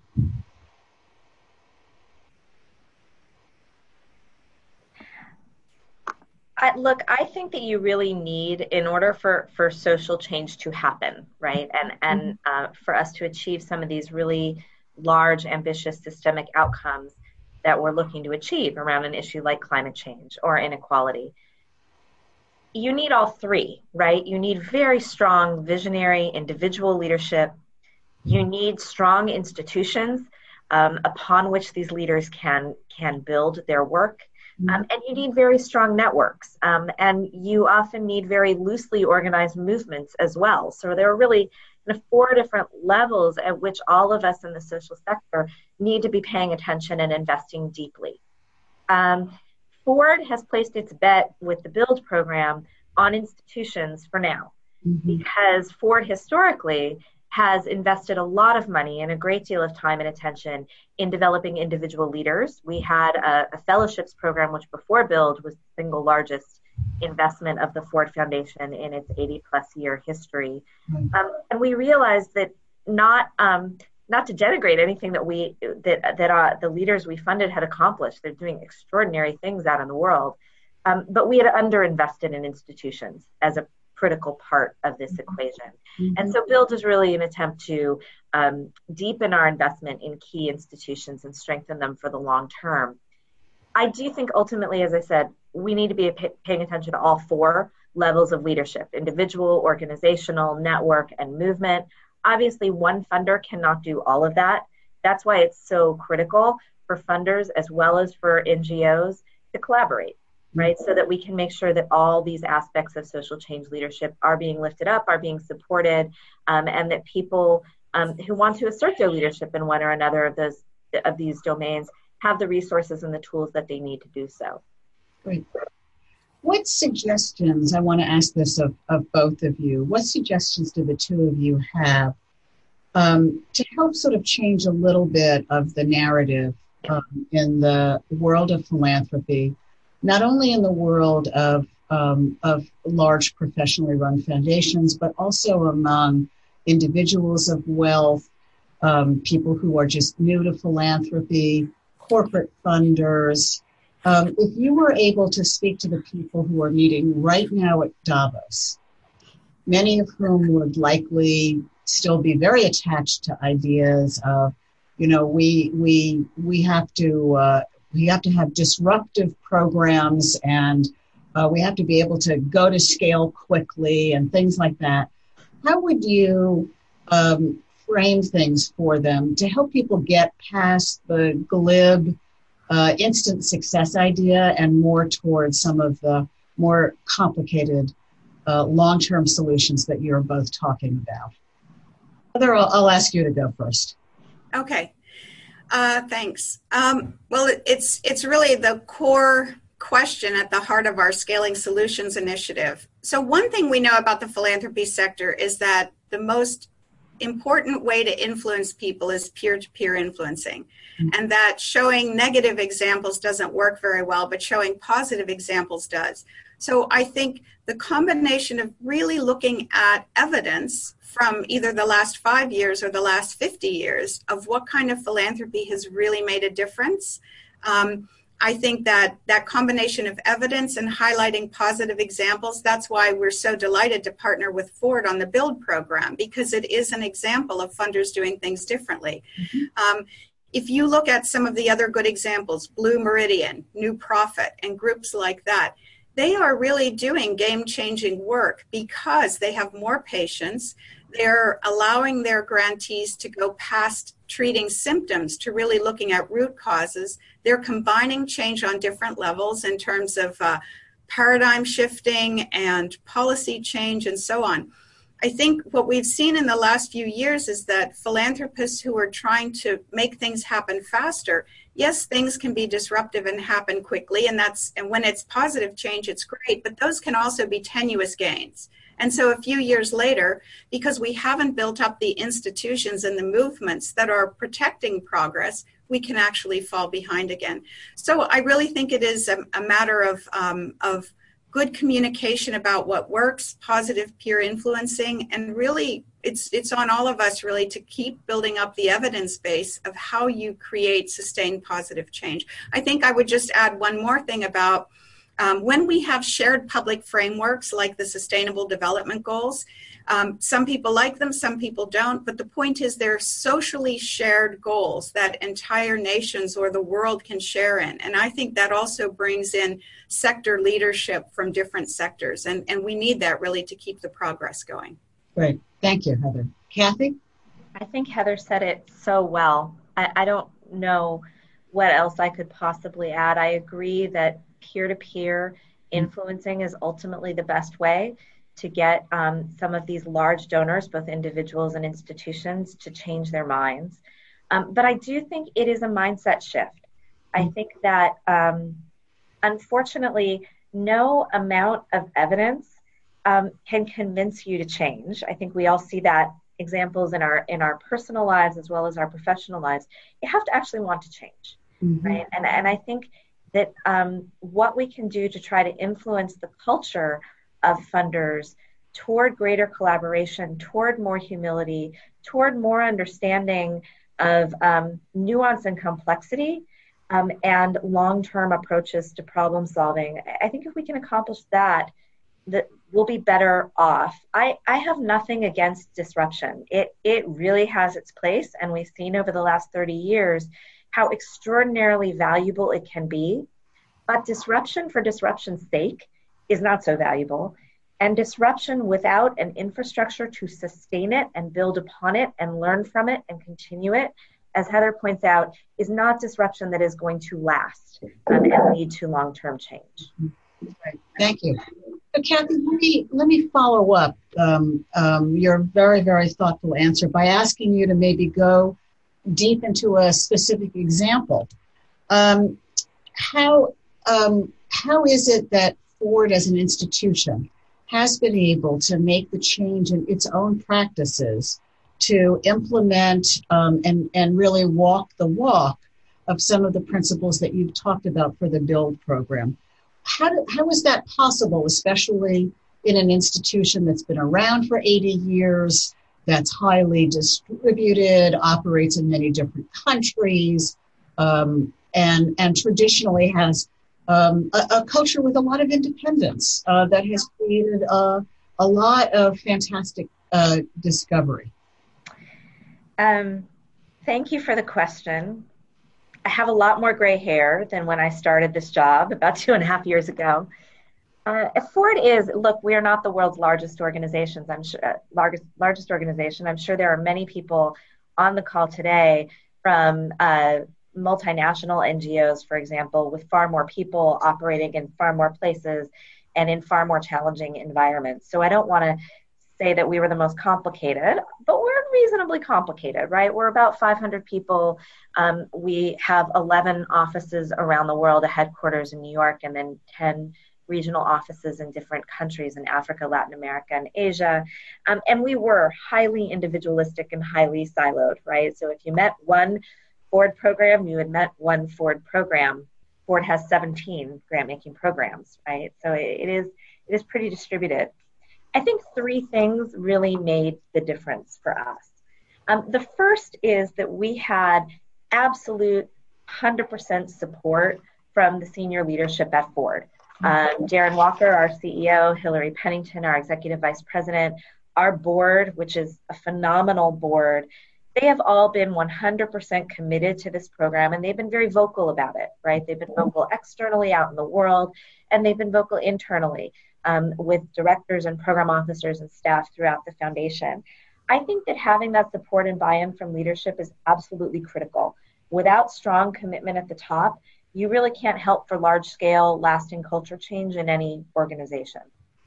I, look, I think that you really need, in order for, for social change to happen, right, and, and uh, for us to achieve some of these really large, ambitious, systemic outcomes that we're looking to achieve around an issue like climate change or inequality, you need all three, right? You need very strong visionary individual leadership. You need strong institutions um, upon which these leaders can, can build their work. Um, and you need very strong networks. Um, and you often need very loosely organized movements as well. So there are really kind of four different levels at which all of us in the social sector need to be paying attention and investing deeply. Um, Ford has placed its bet with the BUILD program on institutions for now, mm-hmm. because Ford historically has invested a lot of money and a great deal of time and attention in developing individual leaders. We had a, a fellowships program, which before BUILD was the single largest investment of the Ford Foundation in its eighty plus year history. Mm-hmm. Um, and we realized that not um, not to denigrate anything that we that that uh, the leaders we funded had accomplished. They're doing extraordinary things out in the world. Um, but we had underinvested in institutions as a critical part of this equation.
Mm-hmm.
And so BUILD is really an attempt to um, deepen our investment in key institutions and strengthen them for the long term. I do think ultimately, as I said, we need to be pay- paying attention to all four levels of leadership: individual, organizational, network, and movement. Obviously, one funder cannot do all of that. That's why it's so critical for funders as well as for N G Os to collaborate, right? So that we can make sure that all these aspects of social change leadership are being lifted up, are being supported, um, and that people um, who want to assert their leadership in one or another of those of these domains have the resources and the tools that they need to do so.
Great. What suggestions, I want to ask this of, of both of you, what suggestions do the two of you have um, to help sort of change a little bit of the narrative um, in the world of philanthropy, not only in the world of, um, of large professionally run foundations, but also among individuals of wealth, um, people who are just new to philanthropy, corporate funders. Um, if you were able to speak to the people who are meeting right now at Davos, many of whom would likely still be very attached to ideas of, you know, we we we have to uh, we have to have disruptive programs, and uh, we have to be able to go to scale quickly and things like that. How would you um, frame things for them to help people get past the glib Uh, instant success idea and more towards some of the more complicated uh, long-term solutions that you're both talking about? Heather, I'll, I'll ask you to go first.
Okay, uh, thanks. Um, well, it, it's it's really the core question at the heart of our Scaling Solutions initiative. So one thing we know about the philanthropy sector is that the most important way to influence people is peer-to-peer influencing, mm-hmm. and that showing negative examples doesn't work very well, but showing positive examples does. So I think the combination of really looking at evidence from either the last five years or the last fifty years of what kind of philanthropy has really made a difference, um, I think that that combination of evidence and highlighting positive examples, that's why we're so delighted to partner with Ford on the BUILD program, because it is an example of funders doing things differently. Mm-hmm. Um, if you look at some of the other good examples, Blue Meridian, New Profit, and groups like that, they are really doing game-changing work because they have more patients. They're allowing their grantees to go past treating symptoms to really looking at root causes. They're combining change on different levels in terms of uh, paradigm shifting and policy change and so on. I think what we've seen in the last few years is that philanthropists who are trying to make things happen faster, yes, things can be disruptive and happen quickly, and that's and when it's positive change, it's great, but those can also be tenuous gains. And so a few years later, because we haven't built up the institutions and the movements that are protecting progress, we can actually fall behind again. So I really think it is a, a matter of, um, of good communication about what works, positive peer influencing, and really it's, it's on all of us really to keep building up the evidence base of how you create sustained positive change. I think I would just add one more thing about Um, when we have shared public frameworks like the Sustainable Development Goals, um, some people like them, some people don't, but the point is they're socially shared goals that entire nations or the world can share in. And I think that also brings in sector leadership from different sectors, and, and we need that really to keep the progress going.
Great. Thank you, Heather. Kathy?
I think Heather said it so well. I, I don't know what else I could possibly add. I agree that peer-to-peer influencing is ultimately the best way to get um, some of these large donors, both individuals and institutions, to change their minds. Um, but I do think it is a mindset shift. I think that um, unfortunately, no amount of evidence um, can convince you to change. I think we all see that examples in our in our personal lives as well as our professional lives. You have to actually want to change, mm-hmm. right? And and I think that um, what we can do to try to influence the culture of funders toward greater collaboration, toward more humility, toward more understanding of um, nuance and complexity, um, and long-term approaches to problem solving. I think if we can accomplish that, the, we'll be better off. I, I have nothing against disruption. It, it really has its place, and we've seen over the last thirty years how extraordinarily valuable it can be. But disruption for disruption's sake is not so valuable. And disruption without an infrastructure to sustain it and build upon it and learn from it and continue it, as Heather points out, is not disruption that is going to last um, and lead to long-term change.
Right. Thank you. So, Kathy, let me, let me follow up um, um, your very, very thoughtful answer by asking you to maybe go deep into a specific example. Um, how um, how is it that Ford as an institution has been able to make the change in its own practices to implement um, and, and really walk the walk of some of the principles that you've talked about for the BUILD program? How, do, how is that possible, especially in an institution that's been around for eighty years, that's highly distributed, operates in many different countries, um, and, and traditionally has um, a, a culture with a lot of independence uh, that has created a, a lot of fantastic uh, discovery?
Um, thank you for the question. I have a lot more gray hair than when I started this job about two and a half years ago. Uh, Ford is, look, we are not the world's largest organizations. I'm sure, uh, largest largest organization. I'm sure there are many people on the call today from uh, multinational N G Os, for example, with far more people operating in far more places and in far more challenging environments. So I don't want to say that we were the most complicated, but we're reasonably complicated, right? We're about five hundred people. Um, we have eleven offices around the world, a headquarters in New York, and then ten regional offices in different countries in Africa, Latin America, and Asia. Um, and we were highly individualistic and highly siloed, right? So if you met one Ford program, you had met one Ford program. Ford has seventeen grant-making programs, right? So it, it is it is pretty distributed. I think three things really made the difference for us. Um, the first is that we had absolute one hundred percent support from the senior leadership at Ford. Um, Darren Walker, our C E O, Hillary Pennington, our executive vice president, our board, which is a phenomenal board, they have all been one hundred percent committed to this program, and they've been very vocal about it, right? They've been vocal externally out in the world, and they've been vocal internally um, with directors and program officers and staff throughout the foundation. I think that having that support and buy-in from leadership is absolutely critical. Without strong commitment at the top, you really can't help for large-scale, lasting culture change in any organization.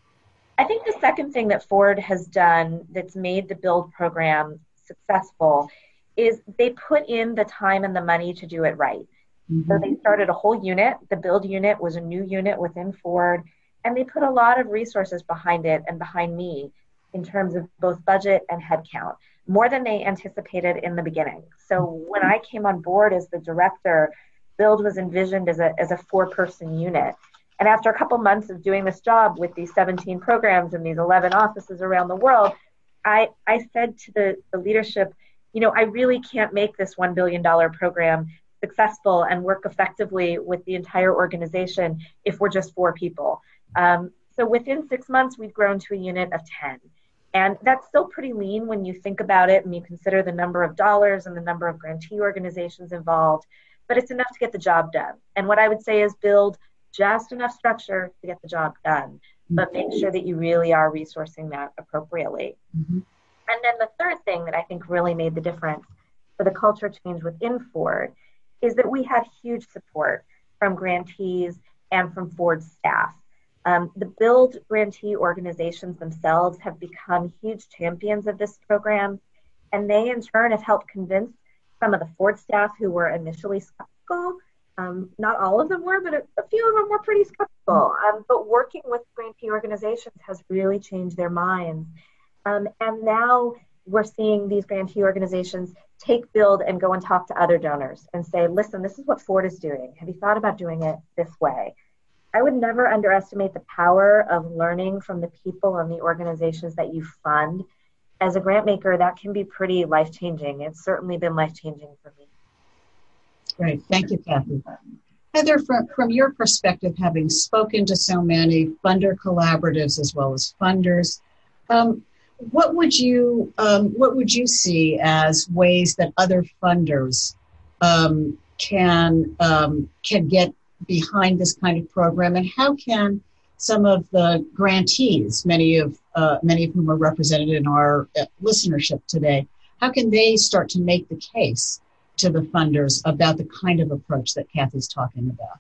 I think the second thing that Ford has done that's made the BUILD program successful is they put in the time and the money to do it right. Mm-hmm. So they started a whole unit. The BUILD unit was a new unit within Ford, and they put a lot of resources behind it and behind me in terms of both budget and headcount, more than they anticipated in the beginning. So when I came on board as the director, BUILD was envisioned as a as a four-person unit. And after a couple months of doing this job with these seventeen programs and these eleven offices around the world, I, I said to the, the leadership, you know, I really can't make this one billion dollars program successful and work effectively with the entire organization if we're just four people. Um, so within six months, we've grown to a unit of ten. And that's still pretty lean when you think about it and you consider the number of dollars and the number of grantee organizations involved. But it's enough to get the job done. And what I would say is build just enough structure to get the job done, but make sure that you really are resourcing that appropriately. Mm-hmm. And then the third thing that I think really made the difference for the culture change within Ford is that we had huge support from grantees and from Ford staff. Um, the BUILD grantee organizations themselves have become huge champions of this program, and they in turn have helped convince some of the Ford staff who were initially skeptical. Um, not all of them were, but a, a few of them were pretty skeptical. Um, but working with grantee organizations has really changed their minds. Um, and now we're seeing these grantee organizations take BUILD and go and talk to other donors and say, listen, this is what Ford is doing. Have you thought about doing it this way? I would never underestimate the power of learning from the people and the organizations that you fund. As a grant maker, that can be pretty life-changing. It's certainly been life-changing for me.
Great. Thank you, Kathy. Heather, from, from your perspective, having spoken to so many funder collaboratives as well as funders, um, what would you um, what would you see as ways that other funders um, can um, can get behind this kind of program, and how can some of the grantees, many of uh, many of whom are represented in our uh, listenership today, how can they start to make the case to the funders about the kind of approach that Kathy's talking about?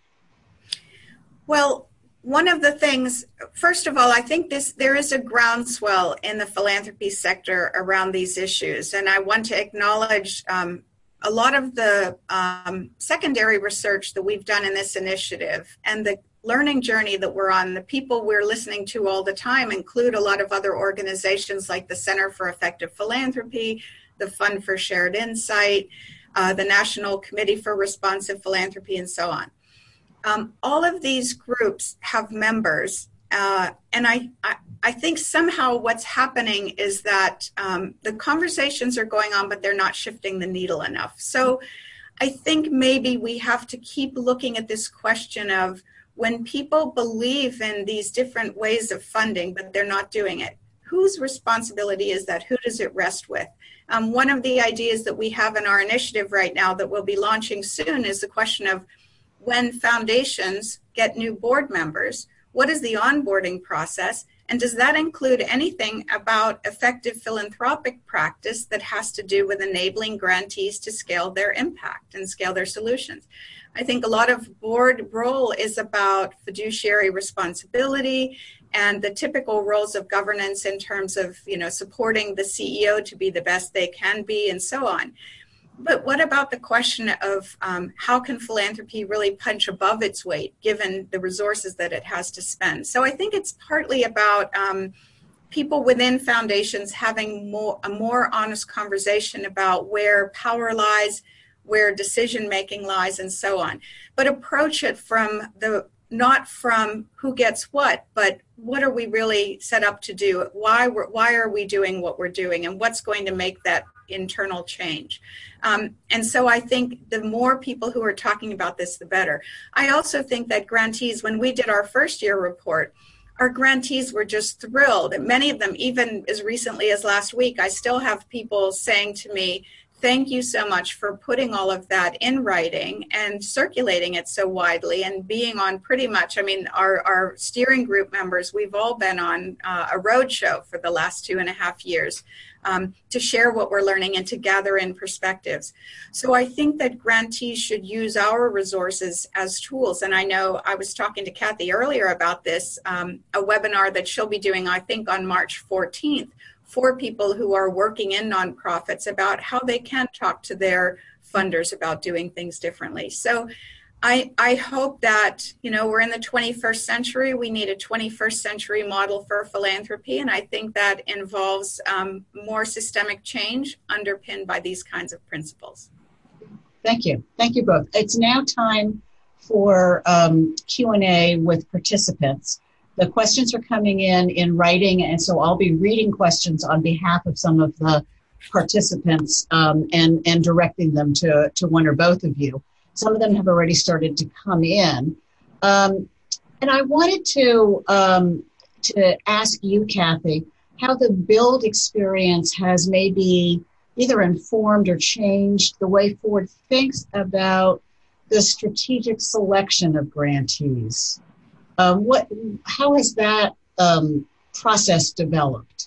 Well, one of the things, first of all, I think this there is a groundswell in the philanthropy sector around these issues, and I want to acknowledge um, a lot of the um, secondary research that we've done in this initiative and the learning journey that we're on. The people we're listening to all the time include a lot of other organizations like the Center for Effective Philanthropy, the Fund for Shared Insight, uh, the National Committee for Responsive Philanthropy, and so on. Um, all of these groups have members, uh, and I, I, I think somehow what's happening is that um, the conversations are going on, but they're not shifting the needle enough. So I think maybe we have to keep looking at this question of when people believe in these different ways of funding, but they're not doing it, whose responsibility is that? Who does it rest with? Um, one of the ideas that we have in our initiative right now that we'll be launching soon is the question of when foundations get new board members, what is the onboarding process? And does that include anything about effective philanthropic practice that has to do with enabling grantees to scale their impact and scale their solutions? I think a lot of board role is about fiduciary responsibility and the typical roles of governance in terms of, you know, supporting the C E O to be the best they can be and so on. But what about the question of um, how can philanthropy really punch above its weight given the resources that it has to spend? So I think it's partly about um, people within foundations having more, a more honest conversation about where power lies, where decision-making lies, and so on. But approach it from the, not from who gets what, but what are we really set up to do? Why, we're, why are we doing what we're doing? And what's going to make that internal change? Um, and so I think the more people who are talking about this, the better. I also think that grantees, when we did our first year report, our grantees were just thrilled. And many of them, even as recently as last week, I still have people saying to me, thank you so much for putting all of that in writing and circulating it so widely and being on pretty much, I mean, our, our steering group members, we've all been on uh, a roadshow for the last two and a half years um, to share what we're learning and to gather in perspectives. So I think that grantees should use our resources as tools. And I know I was talking to Kathy earlier about this, um, a webinar that she'll be doing, I think, on March fourteenth, for people who are working in nonprofits about how they can talk to their funders about doing things differently. So I, I hope that, you know, we're in the twenty-first century. We need a twenty-first century model for philanthropy. And I think that involves um, more systemic change underpinned by these kinds of principles.
Thank you. Thank you both. It's now time for um, Q and A with participants. The questions are coming in in writing, and so I'll be reading questions on behalf of some of the participants um, and, and directing them to, to one or both of you. Some of them have already started to come in. Um, and I wanted to, um, to ask you, Kathy, how the build experience has maybe either informed or changed the way Ford thinks about the strategic selection of grantees. Um, what, how has that um, process developed?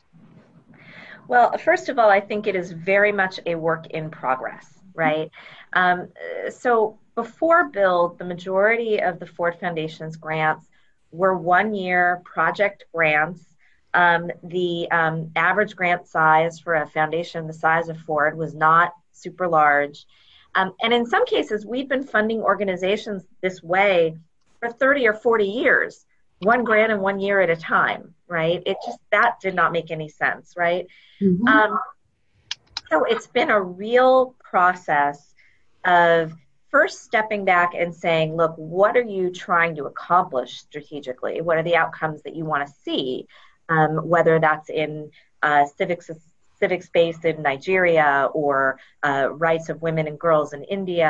Well, first of all, I think it is very much a work in progress, right? Um, so before Build, the majority of the Ford Foundation's grants were one-year project grants. Um, the um, average grant size for a foundation the size of Ford was not super large. Um, and in some cases, we've been funding organizations this way for thirty or forty years, one grant in one year at a time, right? It just, that did not make any sense, right? Mm-hmm. Um, so it's been a real process of first stepping back and saying, look, what are you trying to accomplish strategically? What are the outcomes that you want to see? Um, whether that's in uh, civics, civic space in Nigeria or uh, rights of women and girls in India,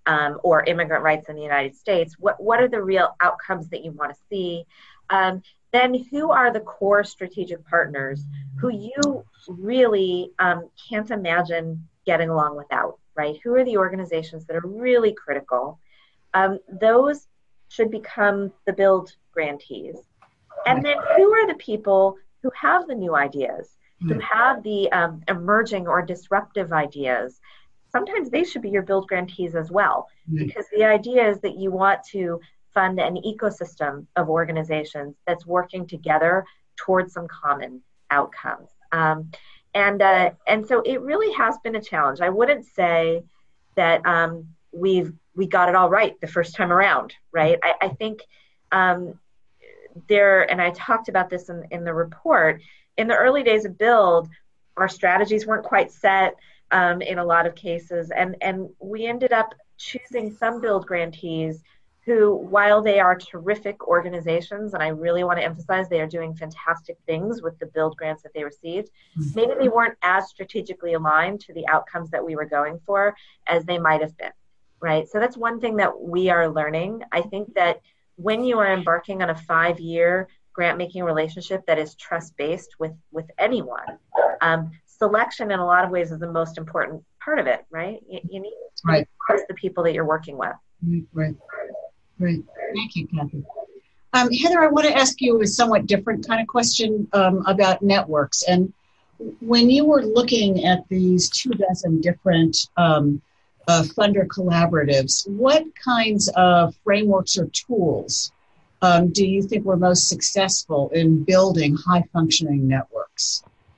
um, or immigrant rights in the United States? What, what are the real outcomes that you want to see? Um, then who are the core strategic partners who you really um, can't imagine getting along without, right? Who are the organizations that are really critical? Um, those should become the BUILD grantees. And then who are the people who have the new ideas, who have the um, emerging or disruptive ideas? Sometimes they should be your BUILD grantees as well, because the idea is that you want to fund an ecosystem of organizations that's working together towards some common outcomes. Um, and uh, and so it really has been a challenge. I wouldn't say that um, we've we got it all right the first time around, right? I, I think um, there, and I talked about this in, in the report, in the early days of BUILD, our strategies weren't quite set um, in a lot of cases, and, and we ended up choosing some BUILD grantees who, while they are terrific organizations, and I really want to emphasize they are doing fantastic things with the BUILD grants that they received, maybe they weren't as strategically aligned to the outcomes that we were going for as they might have been, right? So that's one thing that we are learning. I think that when you are embarking on a five-year grant-making relationship that is trust-based with, with anyone, um, selection in a lot of ways is the most important part of it, right? You, you need to
right.
trust the people that you're working with.
Right. Great. Thank you, Kathy. Um, Heather, I want to ask you a somewhat different kind of question um, about networks. And when you were looking at these two dozen different um, uh, funder collaboratives, what kinds of frameworks or tools um, do you think were most successful in building high-functioning networks?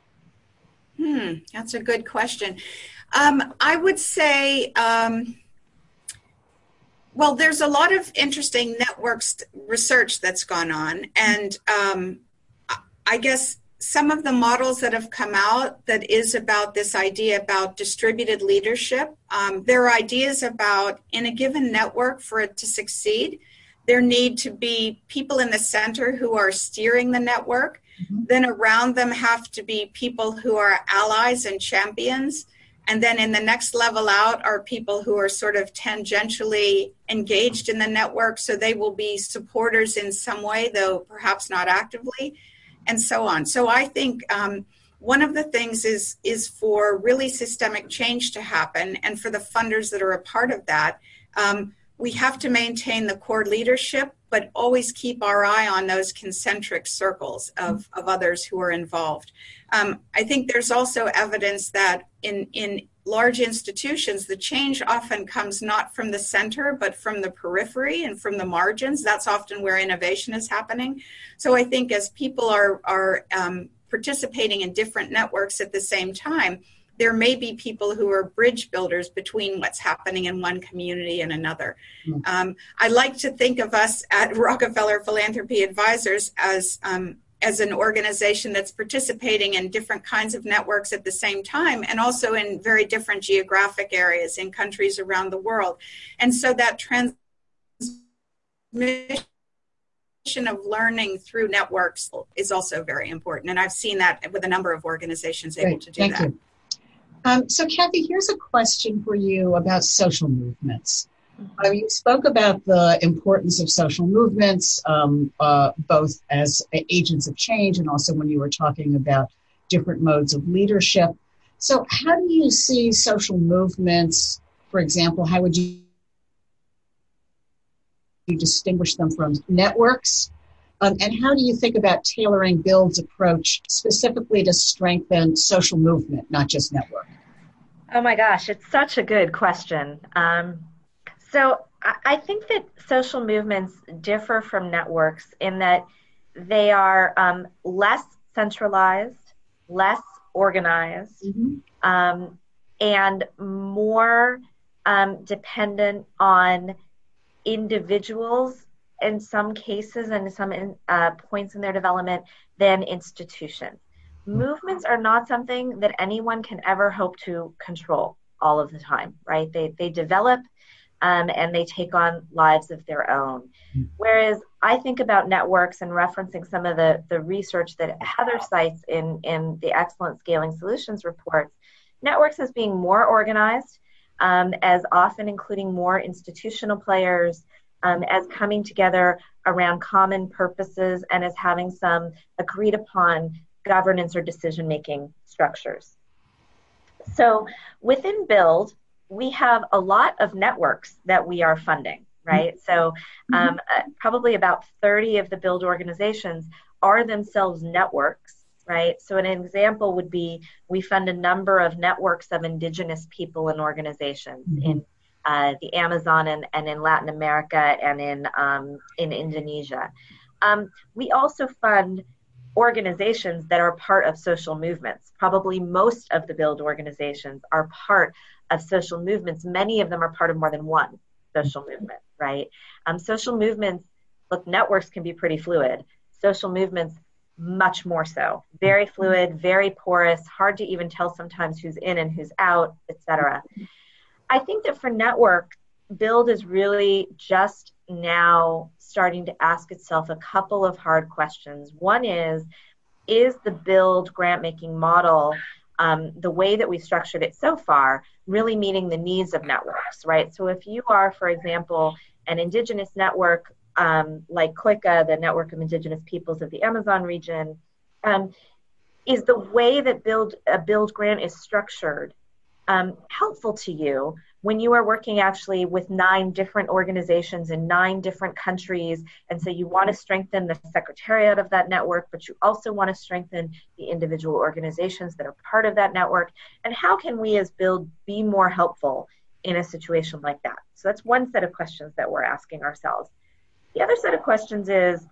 Hmm, that's a good question. Um, I would say... Um, Well, there's a lot of interesting networks research that's gone on. And um, I guess some of the models that have come out that is about this idea about distributed leadership, um, there are ideas about in a given network for it to succeed, there need to be people in the center who are steering the network. Mm-hmm. Then around them have to be people who are allies and champions. And then in the next level out are people who are sort of tangentially engaged in the network, so they will be supporters in some way, though perhaps not actively, and so on. So I think um, one of the things is, is for really systemic change to happen, and for the funders that are a part of that, um, we have to maintain the core leadership, but always keep our eye on those concentric circles of, of others who are involved. Um, I think there's also evidence that in, in large institutions, the change often comes not from the center, but from the periphery and from the margins. That's often where innovation is happening. So I think as people are, are um, participating in different networks at the same time, there may be people who are bridge builders between what's happening in one community and another. Mm-hmm. Um, I like to think of us at Rockefeller Philanthropy Advisors as um, as an organization that's participating in different kinds of networks at the same time, and also in very different geographic areas in countries around the world. And so that transmission of learning through networks is also very important. And I've seen that with a number of organizations able
Great.
to do
Thank
that.
You. Um, so, Kathy, here's a question for you about social movements. Uh, you spoke about the importance of social movements, um, uh, both as agents of change and also when you were talking about different modes of leadership. So how do you see social movements, for example, how would you distinguish them from networks? Um, and how do you think about tailoring BUILD's approach specifically to strengthen social movement, not just network?
Oh my gosh, it's such a good question. Um, so I think that social movements differ from networks in that they are um, less centralized, less organized, mm-hmm. um, and more um, dependent on individuals in some cases and some in, uh, points in their development than institutions. Movements are not something that anyone can ever hope to control all of the time, right? They they develop um, and they take on lives of their own. Whereas I think about networks and referencing some of the, the research that Heather cites in, in the Excellent Scaling Solutions reports, networks as being more organized, um, as often including more institutional players, um, as coming together around common purposes, and as having some agreed upon governance or decision-making structures. So within BUILD, we have a lot of networks that we are funding, right? So um, uh, probably about thirty of the BUILD organizations are themselves networks, right? So an example would be we fund a number of networks of indigenous people and organizations mm-hmm. in uh, the Amazon and, and in Latin America and in, um, in Indonesia. Um, we also fund organizations that are part of social movements. Probably most of the BUILD organizations are part of social movements. Many of them are part of more than one social movement, right? Um, social movements, look, networks can be pretty fluid. Social movements, much more so. Very fluid, very porous, hard to even tell sometimes who's in and who's out, et cetera. I think that for network, BUILD is really just now starting to ask itself a couple of hard questions. One is, is the BUILD grant-making model, um, the way that we structured it so far, really meeting the needs of networks, right? So if you are, for example, an indigenous network um, like COICA, the Network of Indigenous Peoples of the Amazon region, um, is the way that BUILD, a BUILD grant is structured um, helpful to you when you are working actually with nine different organizations in nine different countries, and so you want to strengthen the secretariat of that network, but you also want to strengthen the individual organizations that are part of that network, and how can we as BUILD be more helpful in a situation like that? So that's one set of questions that we're asking ourselves. The other set of questions is,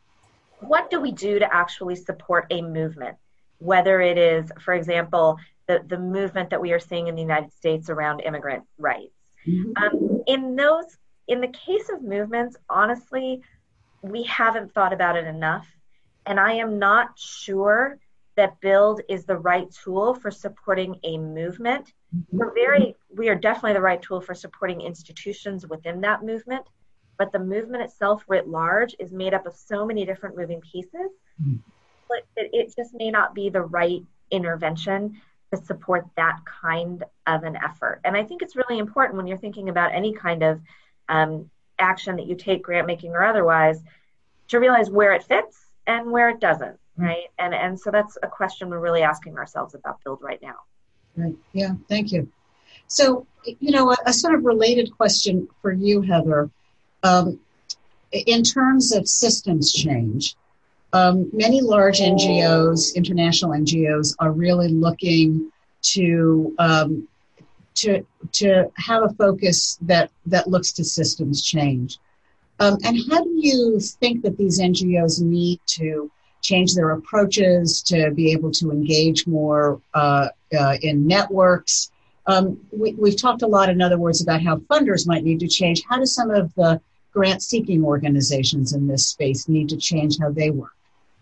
what do we do to actually support a movement? Whether it is, for example, the, the movement that we are seeing in the United States around immigrant rights. Mm-hmm. Um, in those, in the case of movements, honestly, we haven't thought about it enough. And I am not sure that BUILD is the right tool for supporting a movement. Mm-hmm. We're very, we are definitely the right tool for supporting institutions within that movement. But the movement itself writ large is made up of so many different moving pieces, mm. but it, it just may not be the right intervention to support that kind of an effort. And I think it's really important when you're thinking about any kind of um, action that you take, grant making or otherwise, to realize where it fits and where it doesn't, right? And and so that's a question we're really asking ourselves about BUILD right now.
Right. Yeah, thank you. So, you know, a, a sort of related question for you, Heather. Um, in terms of systems change, um, many large N G Os, international N G Os, are really looking to um, to to have a focus that that looks to systems change. Um, and how do you think that these N G Os need to change their approaches to be able to engage more uh, uh, in networks? Um, we, we've talked a lot, in other words, about how funders might need to change. How do some of the grant-seeking organizations in this space need to change how they work?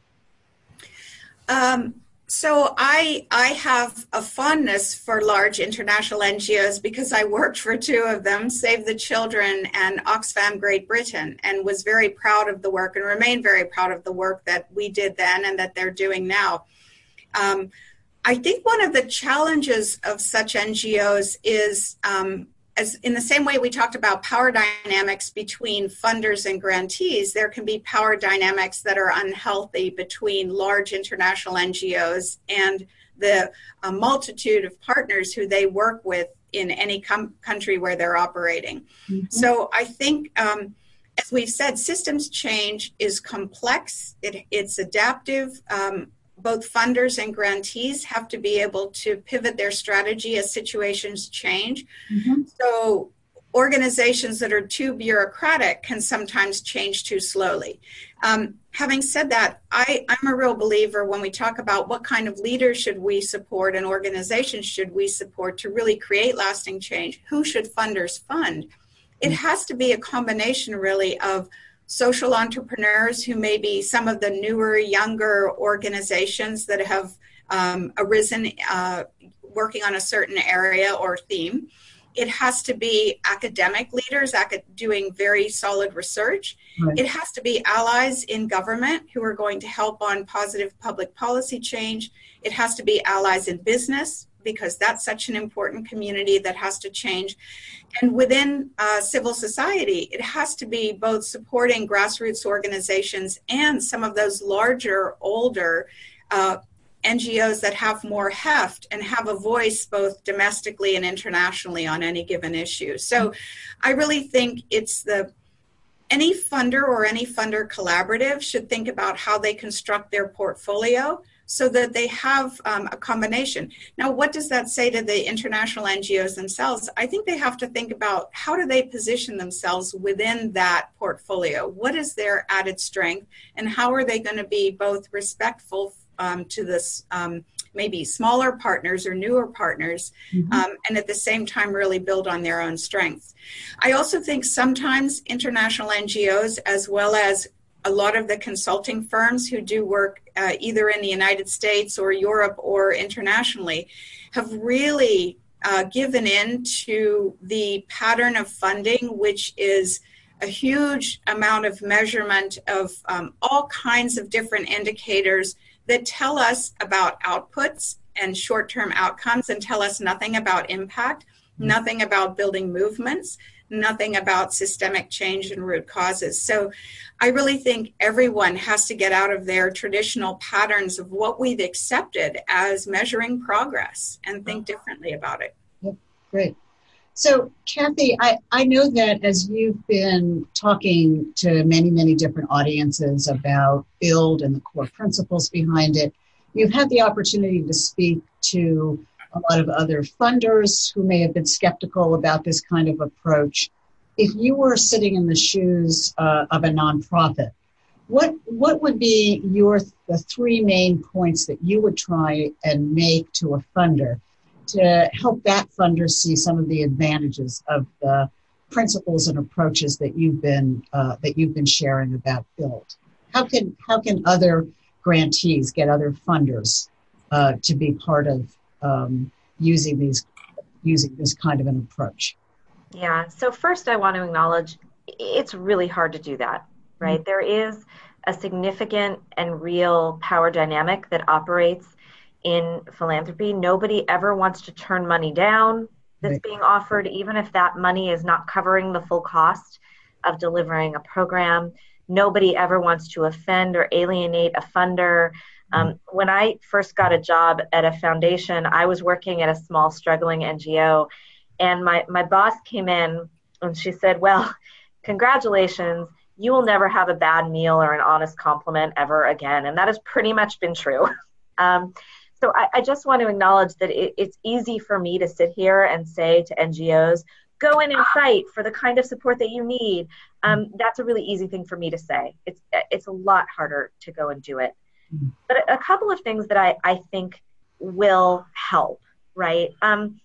Um, so I I have a fondness for large international N G Os because I worked for two of them, Save the Children and Oxfam Great Britain, and was very proud of the work and remain very proud of the work that we did then and that they're doing now. Um, I think one of the challenges of such N G Os is, um, as in the same way we talked about power dynamics between funders and grantees, there can be power dynamics that are unhealthy between large international N G Os and the uh, multitude of partners who they work with in any com- country where they're operating. Mm-hmm. So I think, um, as we've said, systems change is complex, it, it's adaptive. Um, Both funders and grantees have to be able to pivot their strategy as situations change. Mm-hmm. So organizations that are too bureaucratic can sometimes change too slowly. Um, having said that, I, I'm a real believer when we talk about what kind of leaders should we support and organizations should we support to really create lasting change, who should funders fund? It has to be a combination really of social entrepreneurs who may be some of the newer, younger organizations that have um, arisen uh, working on a certain area or theme. It has to be academic leaders ac- doing very solid research. Right. It has to be allies in government who are going to help on positive public policy change. It has to be allies in business, because that's such an important community that has to change. And within uh, civil society, it has to be both supporting grassroots organizations and some of those larger, older uh, N G Os that have more heft and have a voice both domestically and internationally on any given issue. So I really think it's the any funder or any funder collaborative should think about how they construct their portfolio so that they have um, a combination. Now, what does that say to the international N G Os themselves? I think they have to think about how do they position themselves within that portfolio? What is their added strength, and how are they going to be both respectful um, to this um, maybe smaller partners or newer partners, mm-hmm. um, and at the same time really build on their own strengths. I also think sometimes international N G Os, as well as a lot of the consulting firms who do work uh, either in the United States or Europe or internationally, have really uh, given in to the pattern of funding, which is a huge amount of measurement of um, all kinds of different indicators that tell us about outputs and short-term outcomes and tell us nothing about impact, mm-hmm. nothing about building movements, nothing about systemic change and root causes. So I really think everyone has to get out of their traditional patterns of what we've accepted as measuring progress and think differently about it.
Yep, great. So Kathy, I, I know that as you've been talking to many, many different audiences about BUILD and the core principles behind it, you've had the opportunity to speak to a lot of other funders who may have been skeptical about this kind of approach. If you were sitting in the shoes uh, of a nonprofit, what what would be your the three main points that you would try and make to a funder to help that funder see some of the advantages of the principles and approaches that you've been uh, that you've been sharing about BUILD? How can how can other grantees get other funders uh, to be part of um, using these using this kind of an approach?
Yeah. So first, I want to acknowledge it's really hard to do that, right? Mm-hmm. There is a significant and real power dynamic that operates in philanthropy. Nobody ever wants to turn money down that's being offered, even if that money is not covering the full cost of delivering a program. Nobody ever wants to offend or alienate a funder. Um, when I first got a job at a foundation, I was working at a small struggling N G O, and my, my boss came in and she said, well, congratulations, you will never have a bad meal or an honest compliment ever again. And that has pretty much been true. um, So I, I just want to acknowledge that it, it's easy for me to sit here and say to N G Os, go in and fight for the kind of support that you need. Um, that's a really easy thing for me to say. It's it's a lot harder to go and do it. But a, a couple of things that I, I think will help, right? Um,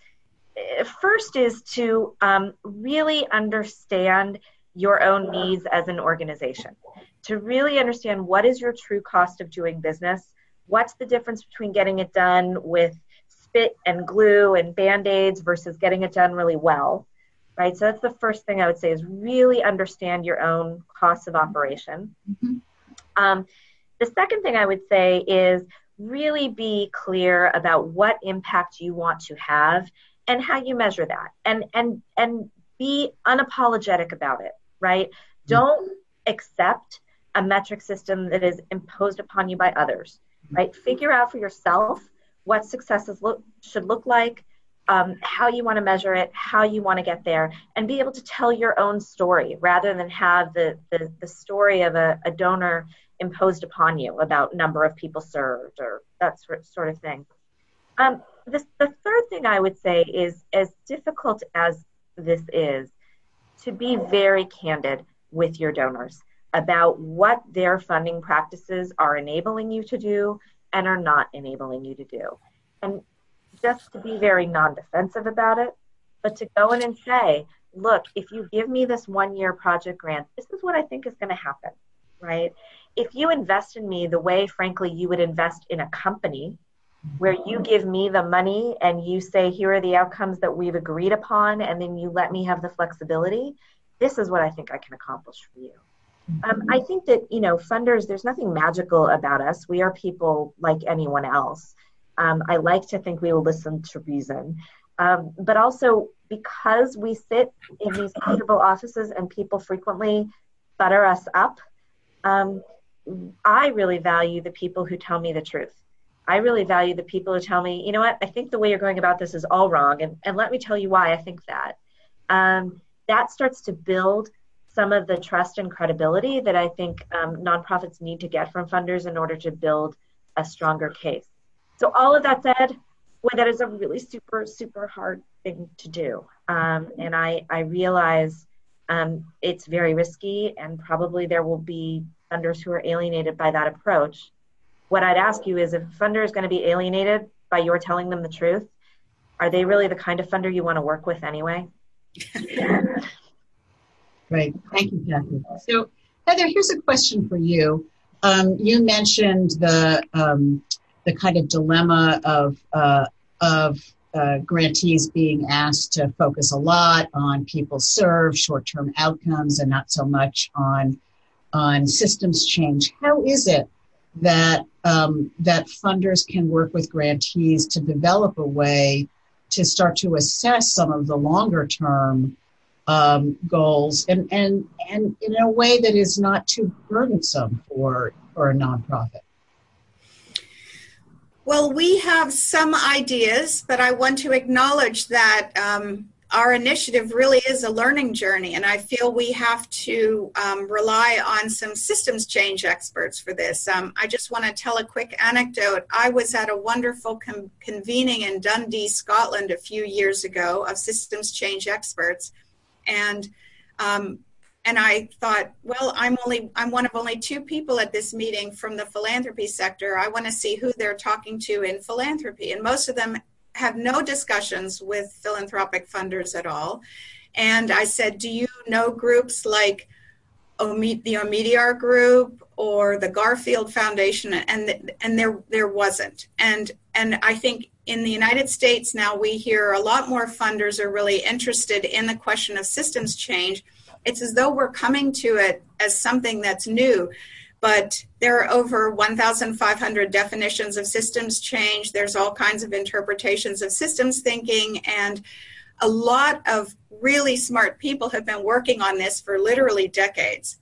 first is to um, really understand your own needs as an organization, to really understand what is your true cost of doing business. What's the difference between getting it done with spit and glue and Band-Aids versus getting it done really well, right? So that's the first thing I would say is really understand your own costs of operation. Mm-hmm. Um, the second thing I would say is really be clear about what impact you want to have and how you measure that, and and and be unapologetic about it, right? Mm-hmm. Don't accept a metric system that is imposed upon you by others. Right? Figure out for yourself what successes look, should look like, um, how you want to measure it, how you want to get there, and be able to tell your own story rather than have the, the, the story of a, a donor imposed upon you about number of people served or that sort of thing. Um, this, the third thing I would say is, as difficult as this is, to be very candid with your donors about what their funding practices are enabling you to do and are not enabling you to do. And just to be very non-defensive about it, but to go in and say, look, if you give me this one-year project grant, this is what I think is going to happen, right? If you invest in me the way, frankly, you would invest in a company where you give me the money and you say, here are the outcomes that we've agreed upon, and then you let me have the flexibility, this is what I think I can accomplish for you. Um, I think that, you know, funders, there's nothing magical about us. We are people like anyone else. Um, I like to think we will listen to reason. Um, but also because we sit in these comfortable offices and people frequently butter us up, um, I really value the people who tell me the truth. I really value the people who tell me, you know what, I think the way you're going about this is all wrong. And, and let me tell you why I think that. Um, that starts to build some of the trust and credibility that I think um, nonprofits need to get from funders in order to build a stronger case. So all of that said, boy, that is a really super, super hard thing to do. Um, and I, I realize um, it's very risky, and probably there will be funders who are alienated by that approach. What I'd ask you is, if a funder is going to be alienated by your telling them the truth, are they really the kind of funder you want to work with anyway?
Great. Thank you, Kathy. So, Heather, here's a question for you. Um, you mentioned the um, the kind of dilemma of uh, of uh, grantees being asked to focus a lot on people served, short-term outcomes, and not so much on on systems change. How is it that um, that funders can work with grantees to develop a way to start to assess some of the longer-term um, goals, and, and and in a way that is not too burdensome for for a nonprofit?
Well, we have some ideas, but I want to acknowledge that um, our initiative really is a learning journey, and I feel we have to um, rely on some systems change experts for this. Um, I just want to tell a quick anecdote. I was at a wonderful com- convening in Dundee, Scotland a few years ago of systems change experts, and um, and I thought, well, I'm only I'm one of only two people at this meeting from the philanthropy sector. I want to see who they're talking to in philanthropy, and most of them have no discussions with philanthropic funders at all. And I said, do you know groups like Omed- the Omidyar Group or the Garfield Foundation? And and there there wasn't. And and I think in the United States now we hear a lot more funders are really interested in the question of systems change. It's as though we're coming to it as something that's new. But there are over one thousand five hundred definitions of systems change. There's all kinds of interpretations of systems thinking, and a lot of really smart people have been working on this for literally decades.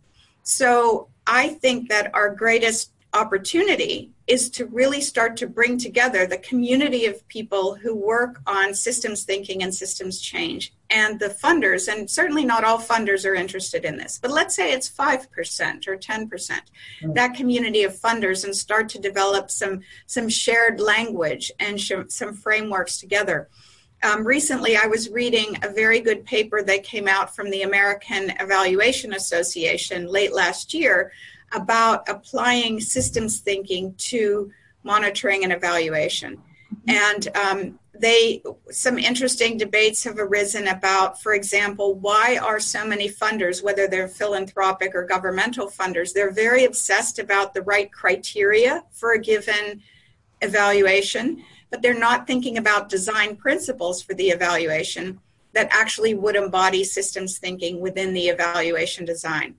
So I think that our greatest opportunity is to really start to bring together the community of people who work on systems thinking and systems change and the funders, and certainly not all funders are interested in this, but let's say it's five percent or ten percent, mm-hmm. that community of funders, and start to develop some, some shared language and sh- some frameworks together. Um, recently, I was reading a very good paper that came out from the American Evaluation Association late last year about applying systems thinking to monitoring and evaluation. And um, they, some interesting debates have arisen about, for example, why are so many funders, whether they're philanthropic or governmental funders, they're very obsessed about the right criteria for a given evaluation, but they're not thinking about design principles for the evaluation that actually would embody systems thinking within the evaluation design.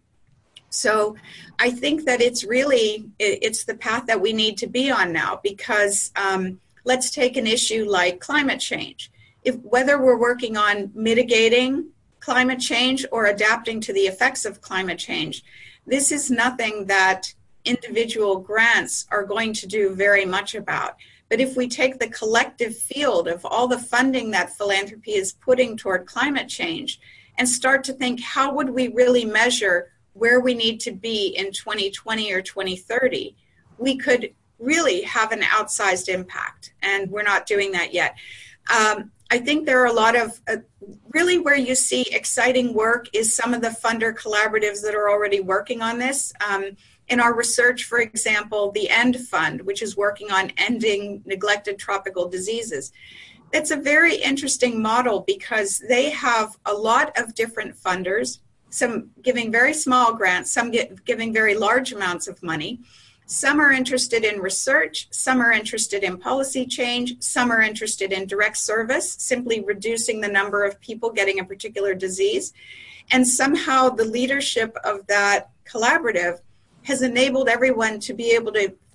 So I think that it's really, it's the path that we need to be on now, because um, let's take an issue like climate change. If whether we're working on mitigating climate change or adapting to the effects of climate change, this is nothing that individual grants are going to do very much about. But if we take the collective field of all the funding that philanthropy is putting toward climate change and start to think, how would we really measure where we need to be in twenty twenty or twenty thirty, we could really have an outsized impact. And we're not doing that yet. Um, I think there are a lot of, uh, really where you see exciting work is some of the funder collaboratives that are already working on this. Um, in our research, for example, the END Fund, which is working on ending neglected tropical diseases. It's a very interesting model because they have a lot of different funders, some giving very small grants, some get, giving very large amounts of money. Some are interested in research, some are interested in policy change, some are interested in direct service, simply reducing the number of people getting a particular disease. And somehow the leadership of that collaborative has enabled everyone to be able to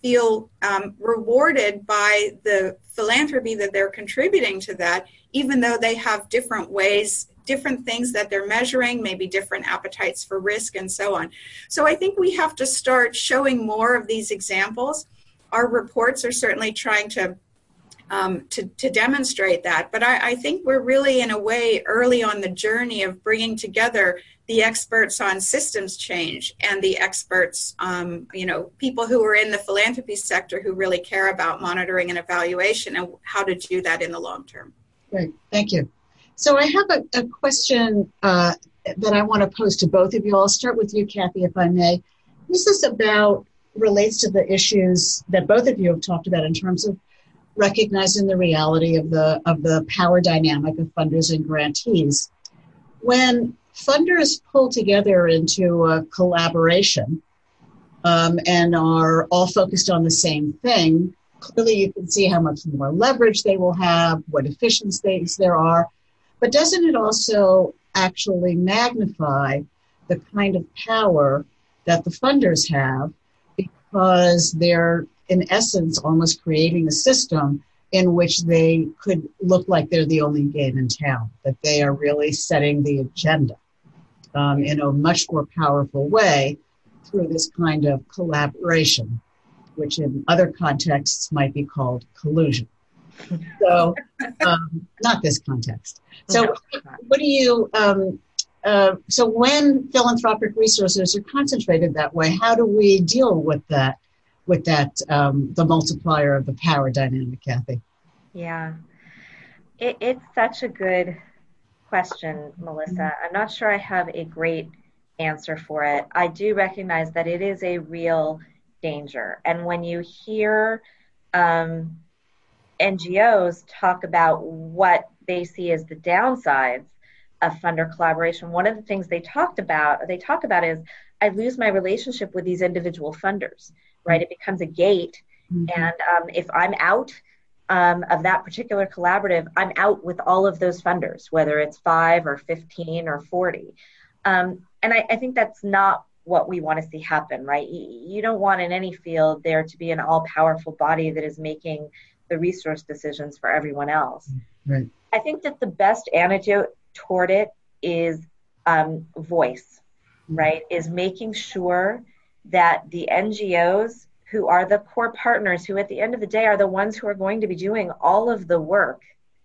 feel um, rewarded by the philanthropy that they're contributing to that, even though they have different ways, different things that they're measuring, maybe different appetites for risk and so on. So I think we have to start showing more of these examples. Our reports are certainly trying to um, to, to demonstrate that, but I, I think we're really in a way early on the journey of bringing together the experts on systems change and the experts, um, you know, people who are in the philanthropy sector who really care about monitoring and evaluation and how to do that in the long term.
Great, thank you. So I have a, a question uh, that I want to pose to both of you. I'll start with you, Kathy, if I may. This is about, relates to the issues that both of you have talked about in terms of recognizing the reality of the of the power dynamic of funders and grantees. When funders pull together into a collaboration um, and are all focused on the same thing, clearly you can see how much more leverage they will have, what efficiencies there are. But doesn't it also actually magnify the kind of power that the funders have, because they're, in essence, almost creating a system in which they could look like they're the only game in town, that they are really setting the agenda um, in a much more powerful way through this kind of collaboration, which in other contexts might be called collusion. So, um, not this context. So, what do you, um, uh, so when philanthropic resources are concentrated that way, how do we deal with that, with that, um, the multiplier of the power dynamic, Kathy?
Yeah, it, it's such a good question, Melissa. I'm not sure I have a great answer for it. I do recognize that it is a real danger. And when you hear um, N G Os talk about what they see as the downsides of funder collaboration, one of the things they talked about, they talk about is, I lose my relationship with these individual funders, right? It becomes a gate. Mm-hmm. And um, if I'm out um, of that particular collaborative, I'm out with all of those funders, whether it's five or fifteen or forty. Um, and I, I think that's not what we want to see happen, right? You, you don't want in any field there to be an all-powerful body that is making the resource decisions for everyone else.
Right.
I think that the best antidote toward it is um, voice, right? Is making sure that the N G Os who are the core partners, who at the end of the day are the ones who are going to be doing all of the work,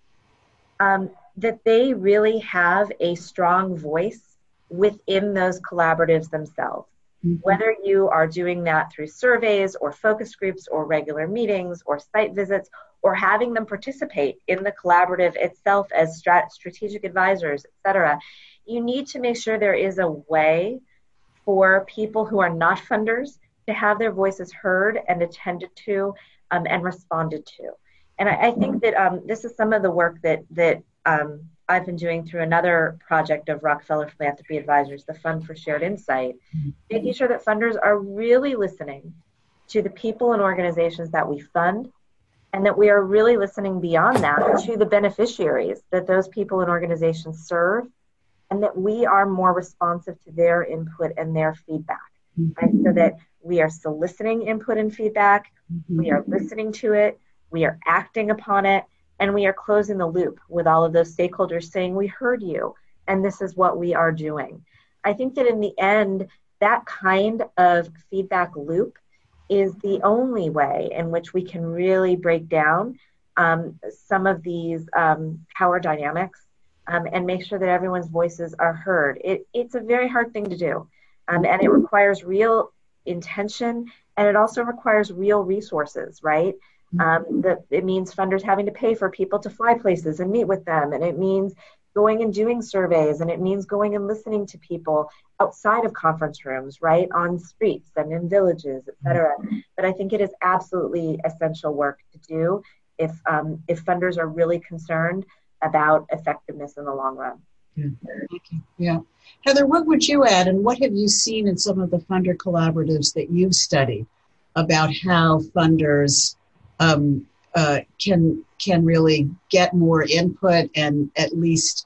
um, that they really have a strong voice within those collaboratives themselves. Mm-hmm. Whether you are doing that through surveys or focus groups or regular meetings or site visits, or having them participate in the collaborative itself as strat- strategic advisors, et cetera, you need to make sure there is a way for people who are not funders to have their voices heard and attended to um, and responded to. And I, I think that um, this is some of the work that that um, I've been doing through another project of Rockefeller Philanthropy Advisors, the Fund for Shared Insight, making sure that funders are really listening to the people and organizations that we fund, and that we are really listening beyond that to the beneficiaries that those people and organizations serve, and that we are more responsive to their input and their feedback, right? So that we are soliciting input and feedback, we are listening to it, we are acting upon it, and we are closing the loop with all of those stakeholders saying, we heard you, and this is what we are doing. I think that in the end, that kind of feedback loop is the only way in which we can really break down um, some of these um, power dynamics um, and make sure that everyone's voices are heard. It, it's a very hard thing to do, um, and it requires real intention, and it also requires real resources, right? Um, that it means funders having to pay for people to fly places and meet with them, and it means going and doing surveys, and it means going and listening to people outside of conference rooms, right, on streets and in villages, et cetera. But I think it is absolutely essential work to do if um, if funders are really concerned about effectiveness in the long run.
Yeah. yeah. Heather, what would you add, and what have you seen in some of the funder collaboratives that you've studied about how funders um, uh, can can really get more input and at least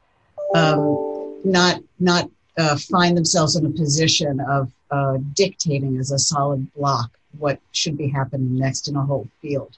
um, not not uh, find themselves in a position of uh, dictating as a solid block what should be happening next in a whole field.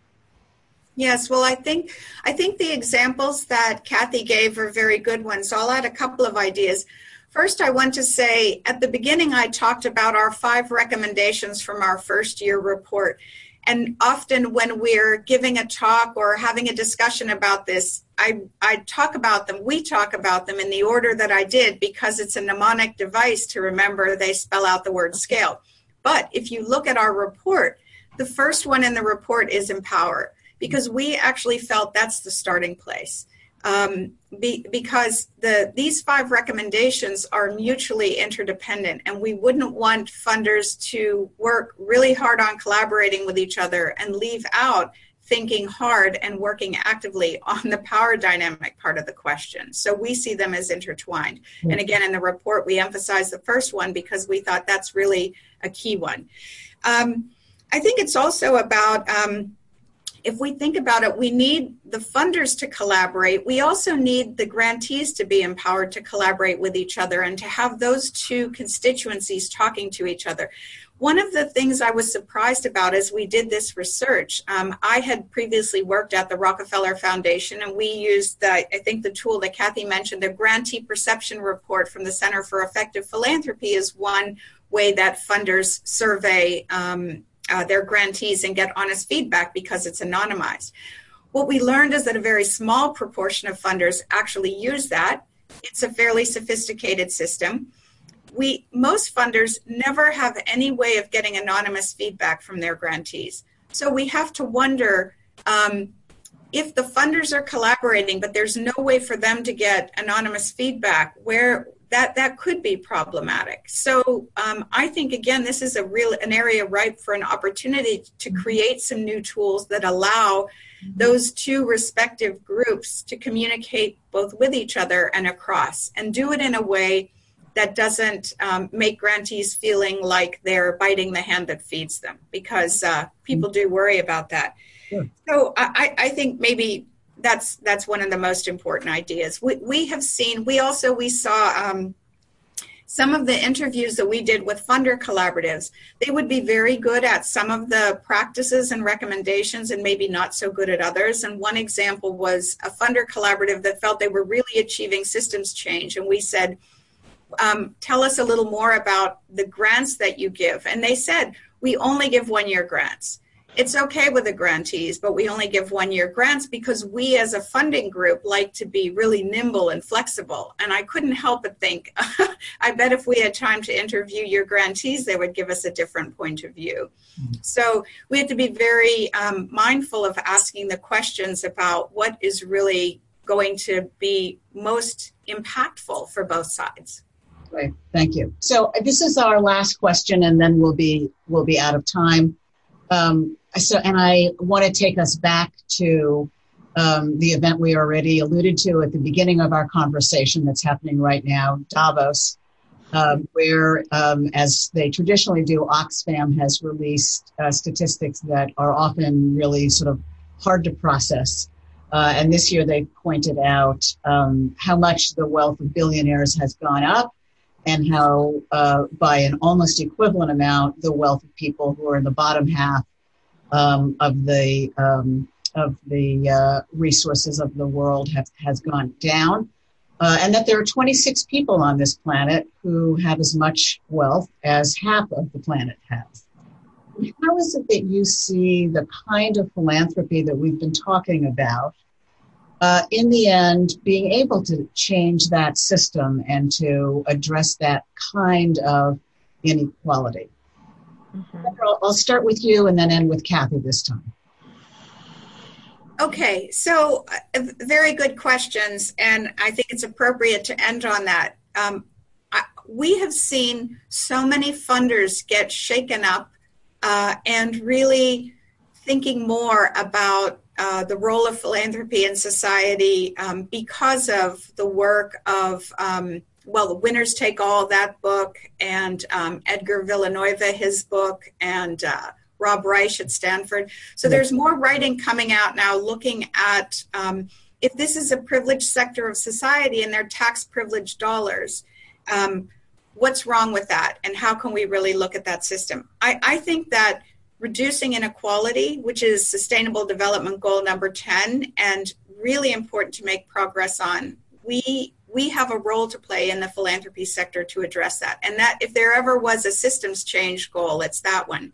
Yes, well, I think I think the examples that Kathy gave are very good ones. So I'll add a couple of ideas. First, I want to say at the beginning, I talked about our five recommendations from our first year report. And often when we're giving a talk or having a discussion about this, I, I talk about them, we talk about them in the order that I did because it's a mnemonic device to remember they spell out the word scale. But if you look at our report, the first one in the report is empower, because we actually felt that's the starting place. Um, be, because the these five recommendations are mutually interdependent, and we wouldn't want funders to work really hard on collaborating with each other and leave out thinking hard and working actively on the power dynamic part of the question. So we see them as intertwined. Mm-hmm. And again, in the report, we emphasize the first one because we thought that's really a key one. Um, I think it's also about um, if we think about it, we need the funders to collaborate. We also need the grantees to be empowered to collaborate with each other and to have those two constituencies talking to each other. One of the things I was surprised about as we did this research, um, I had previously worked at the Rockefeller Foundation, and we used, the, I think the tool that Kathy mentioned, the Grantee Perception Report from the Center for Effective Philanthropy is one way that funders survey um, Uh, their grantees and get honest feedback because it's anonymized. What we learned is that a very small proportion of funders actually use that. It's a fairly sophisticated system. We, most funders never have any way of getting anonymous feedback from their grantees. So we have to wonder um, if the funders are collaborating, but there's no way for them to get anonymous feedback, where that that could be problematic. So um, I think, again, this is a real an area ripe for an opportunity to create some new tools that allow those two respective groups to communicate both with each other and across, and do it in a way that doesn't um, make grantees feeling like they're biting the hand that feeds them, because uh, people do worry about that. Sure. So I, I think maybe That's that's one of the most important ideas. We we have seen, we also, we saw um, some of the interviews that we did with funder collaboratives. They would be very good at some of the practices and recommendations and maybe not so good at others. And one example was a funder collaborative that felt they were really achieving systems change. And we said, um, tell us a little more about the grants that you give. And they said, we only give one-year grants. It's okay with the grantees, but we only give one-year grants because we as a funding group like to be really nimble and flexible. And I couldn't help but think, I bet if we had time to interview your grantees, they would give us a different point of view. Mm-hmm. So we have to be very um, mindful of asking the questions about what is really going to be most impactful for both sides.
Great, thank you. So this is our last question, and then we'll be we'll be out of time. Um, So, and I want to take us back to um, the event we already alluded to at the beginning of our conversation that's happening right now, Davos, um, where, um, as they traditionally do, Oxfam has released uh, statistics that are often really sort of hard to process. Uh, and this year they pointed out um, how much the wealth of billionaires has gone up, and how uh, by an almost equivalent amount, the wealth of people who are in the bottom half Um, of the um, of the uh, resources of the world have, has gone down, uh, and that there are twenty-six people on this planet who have as much wealth as half of the planet has. How is it that you see the kind of philanthropy that we've been talking about, uh, in the end, being able to change that system and to address that kind of inequality? Mm-hmm. I'll, I'll start with you and then end with Kathy this time.
Okay, so uh, very good questions, and I think it's appropriate to end on that. Um, I, we have seen so many funders get shaken up uh, and really thinking more about uh, the role of philanthropy in society um, because of the work of um, well, The Winners Take All, that book, and um, Edgar Villanueva, his book, and uh, Rob Reich at Stanford. So there's more writing coming out now looking at um, if this is a privileged sector of society and they're tax privileged dollars, um, what's wrong with that, and how can we really look at that system? I, I think that reducing inequality, which is Sustainable Development Goal number ten, and really important to make progress on, we we have a role to play in the philanthropy sector to address that. And that if there ever was a systems change goal, it's that one.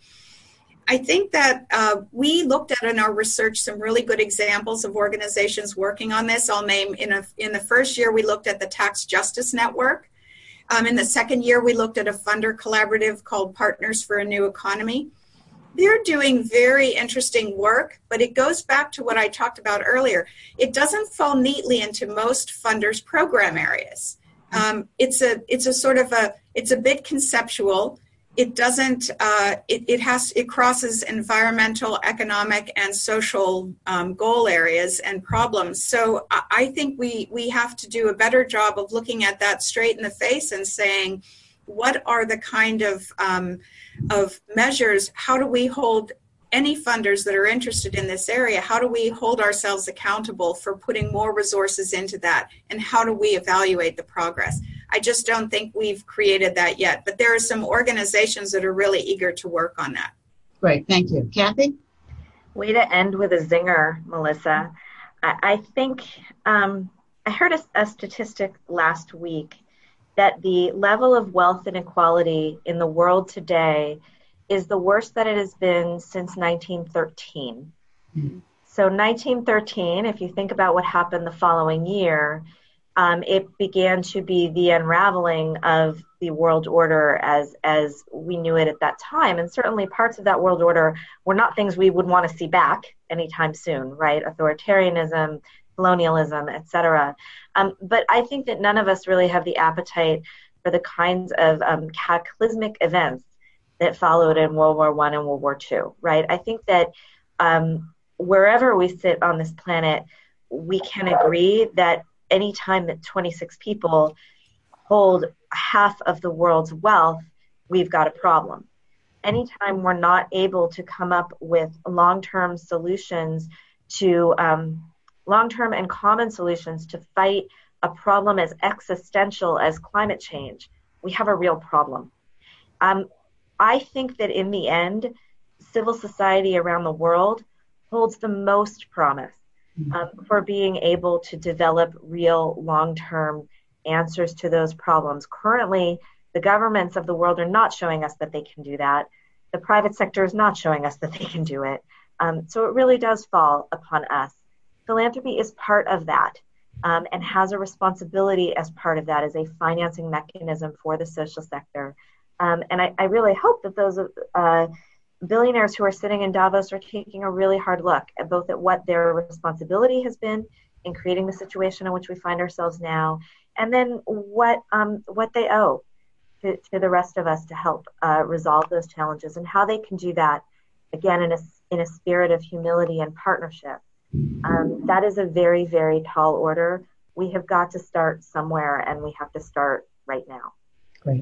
I think that uh, we looked at in our research some really good examples of organizations working on this. I'll name in, a, in the first year, we looked at the Tax Justice Network. Um, in the second year, we looked at a funder collaborative called Partners for a New Economy. They're doing very interesting work, but it goes back to what I talked about earlier. It doesn't fall neatly into most funders' program areas. Um, it's a it's a sort of a it's a bit conceptual. It doesn't uh, it it has it crosses environmental, economic, and social um, goal areas and problems. So I, I think we we have to do a better job of looking at that straight in the face and saying, what are the kind of um, of measures? How do we hold any funders that are interested in this area? How do we hold ourselves accountable for putting more resources into that? And how do we evaluate the progress? I just don't think we've created that yet. But there are some organizations that are really eager to work on that.
Great, thank you. Kathy?
Way to end with a zinger, Melissa. I, I think um, I heard a, a statistic last week that the level of wealth inequality in the world today is the worst that it has been since nineteen thirteen. Mm-hmm. So nineteen thirteen, if you think about what happened the following year, um, it began to be the unraveling of the world order as, as we knew it at that time. And certainly parts of that world order were not things we would want to see back anytime soon, right? Authoritarianism, colonialism, et cetera. Um, but I think that none of us really have the appetite for the kinds of um, cataclysmic events that followed in World War One and World War Two, right? I think that um, wherever we sit on this planet, we can agree that any time that twenty-six people hold half of the world's wealth, we've got a problem. Anytime we're not able to come up with long-term solutions to um, long-term and common solutions to fight a problem as existential as climate change, we have a real problem. Um, I think that in the end, civil society around the world holds the most promise um, for being able to develop real long-term answers to those problems. Currently, the governments of the world are not showing us that they can do that. The private sector is not showing us that they can do it. Um, so it really does fall upon us. Philanthropy is part of that um, and has a responsibility as part of that as a financing mechanism for the social sector. Um, and I, I really hope that those uh, billionaires who are sitting in Davos are taking a really hard look at both at what their responsibility has been in creating the situation in which we find ourselves now, and then what um, what they owe to, to the rest of us to help uh, resolve those challenges, and how they can do that, again, in a, in a spirit of humility and partnership. Um, that is a very, very tall order. We have got to start somewhere, and we have to start right now.
Great.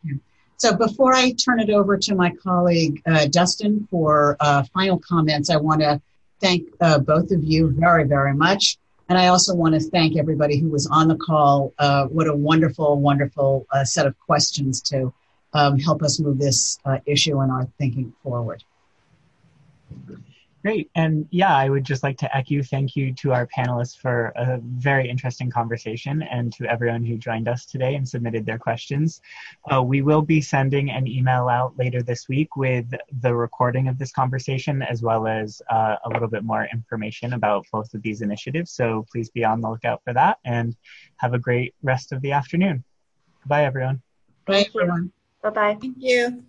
So before I turn it over to my colleague, uh, Dustin, for uh, final comments, I want to thank uh, both of you very, very much. And I also want to thank everybody who was on the call. Uh, what a wonderful, wonderful uh, set of questions to um, help us move this uh, issue and our thinking forward.
Great. And yeah, I would just like to echo thank you to our panelists for a very interesting conversation, and to everyone who joined us today and submitted their questions. Uh, we will be sending an email out later this week with the recording of this conversation, as well as uh, a little bit more information about both of these initiatives. So please be on the lookout for that, and have a great rest of the afternoon. Bye, everyone.
Bye, everyone.
Bye-bye.
Thank you.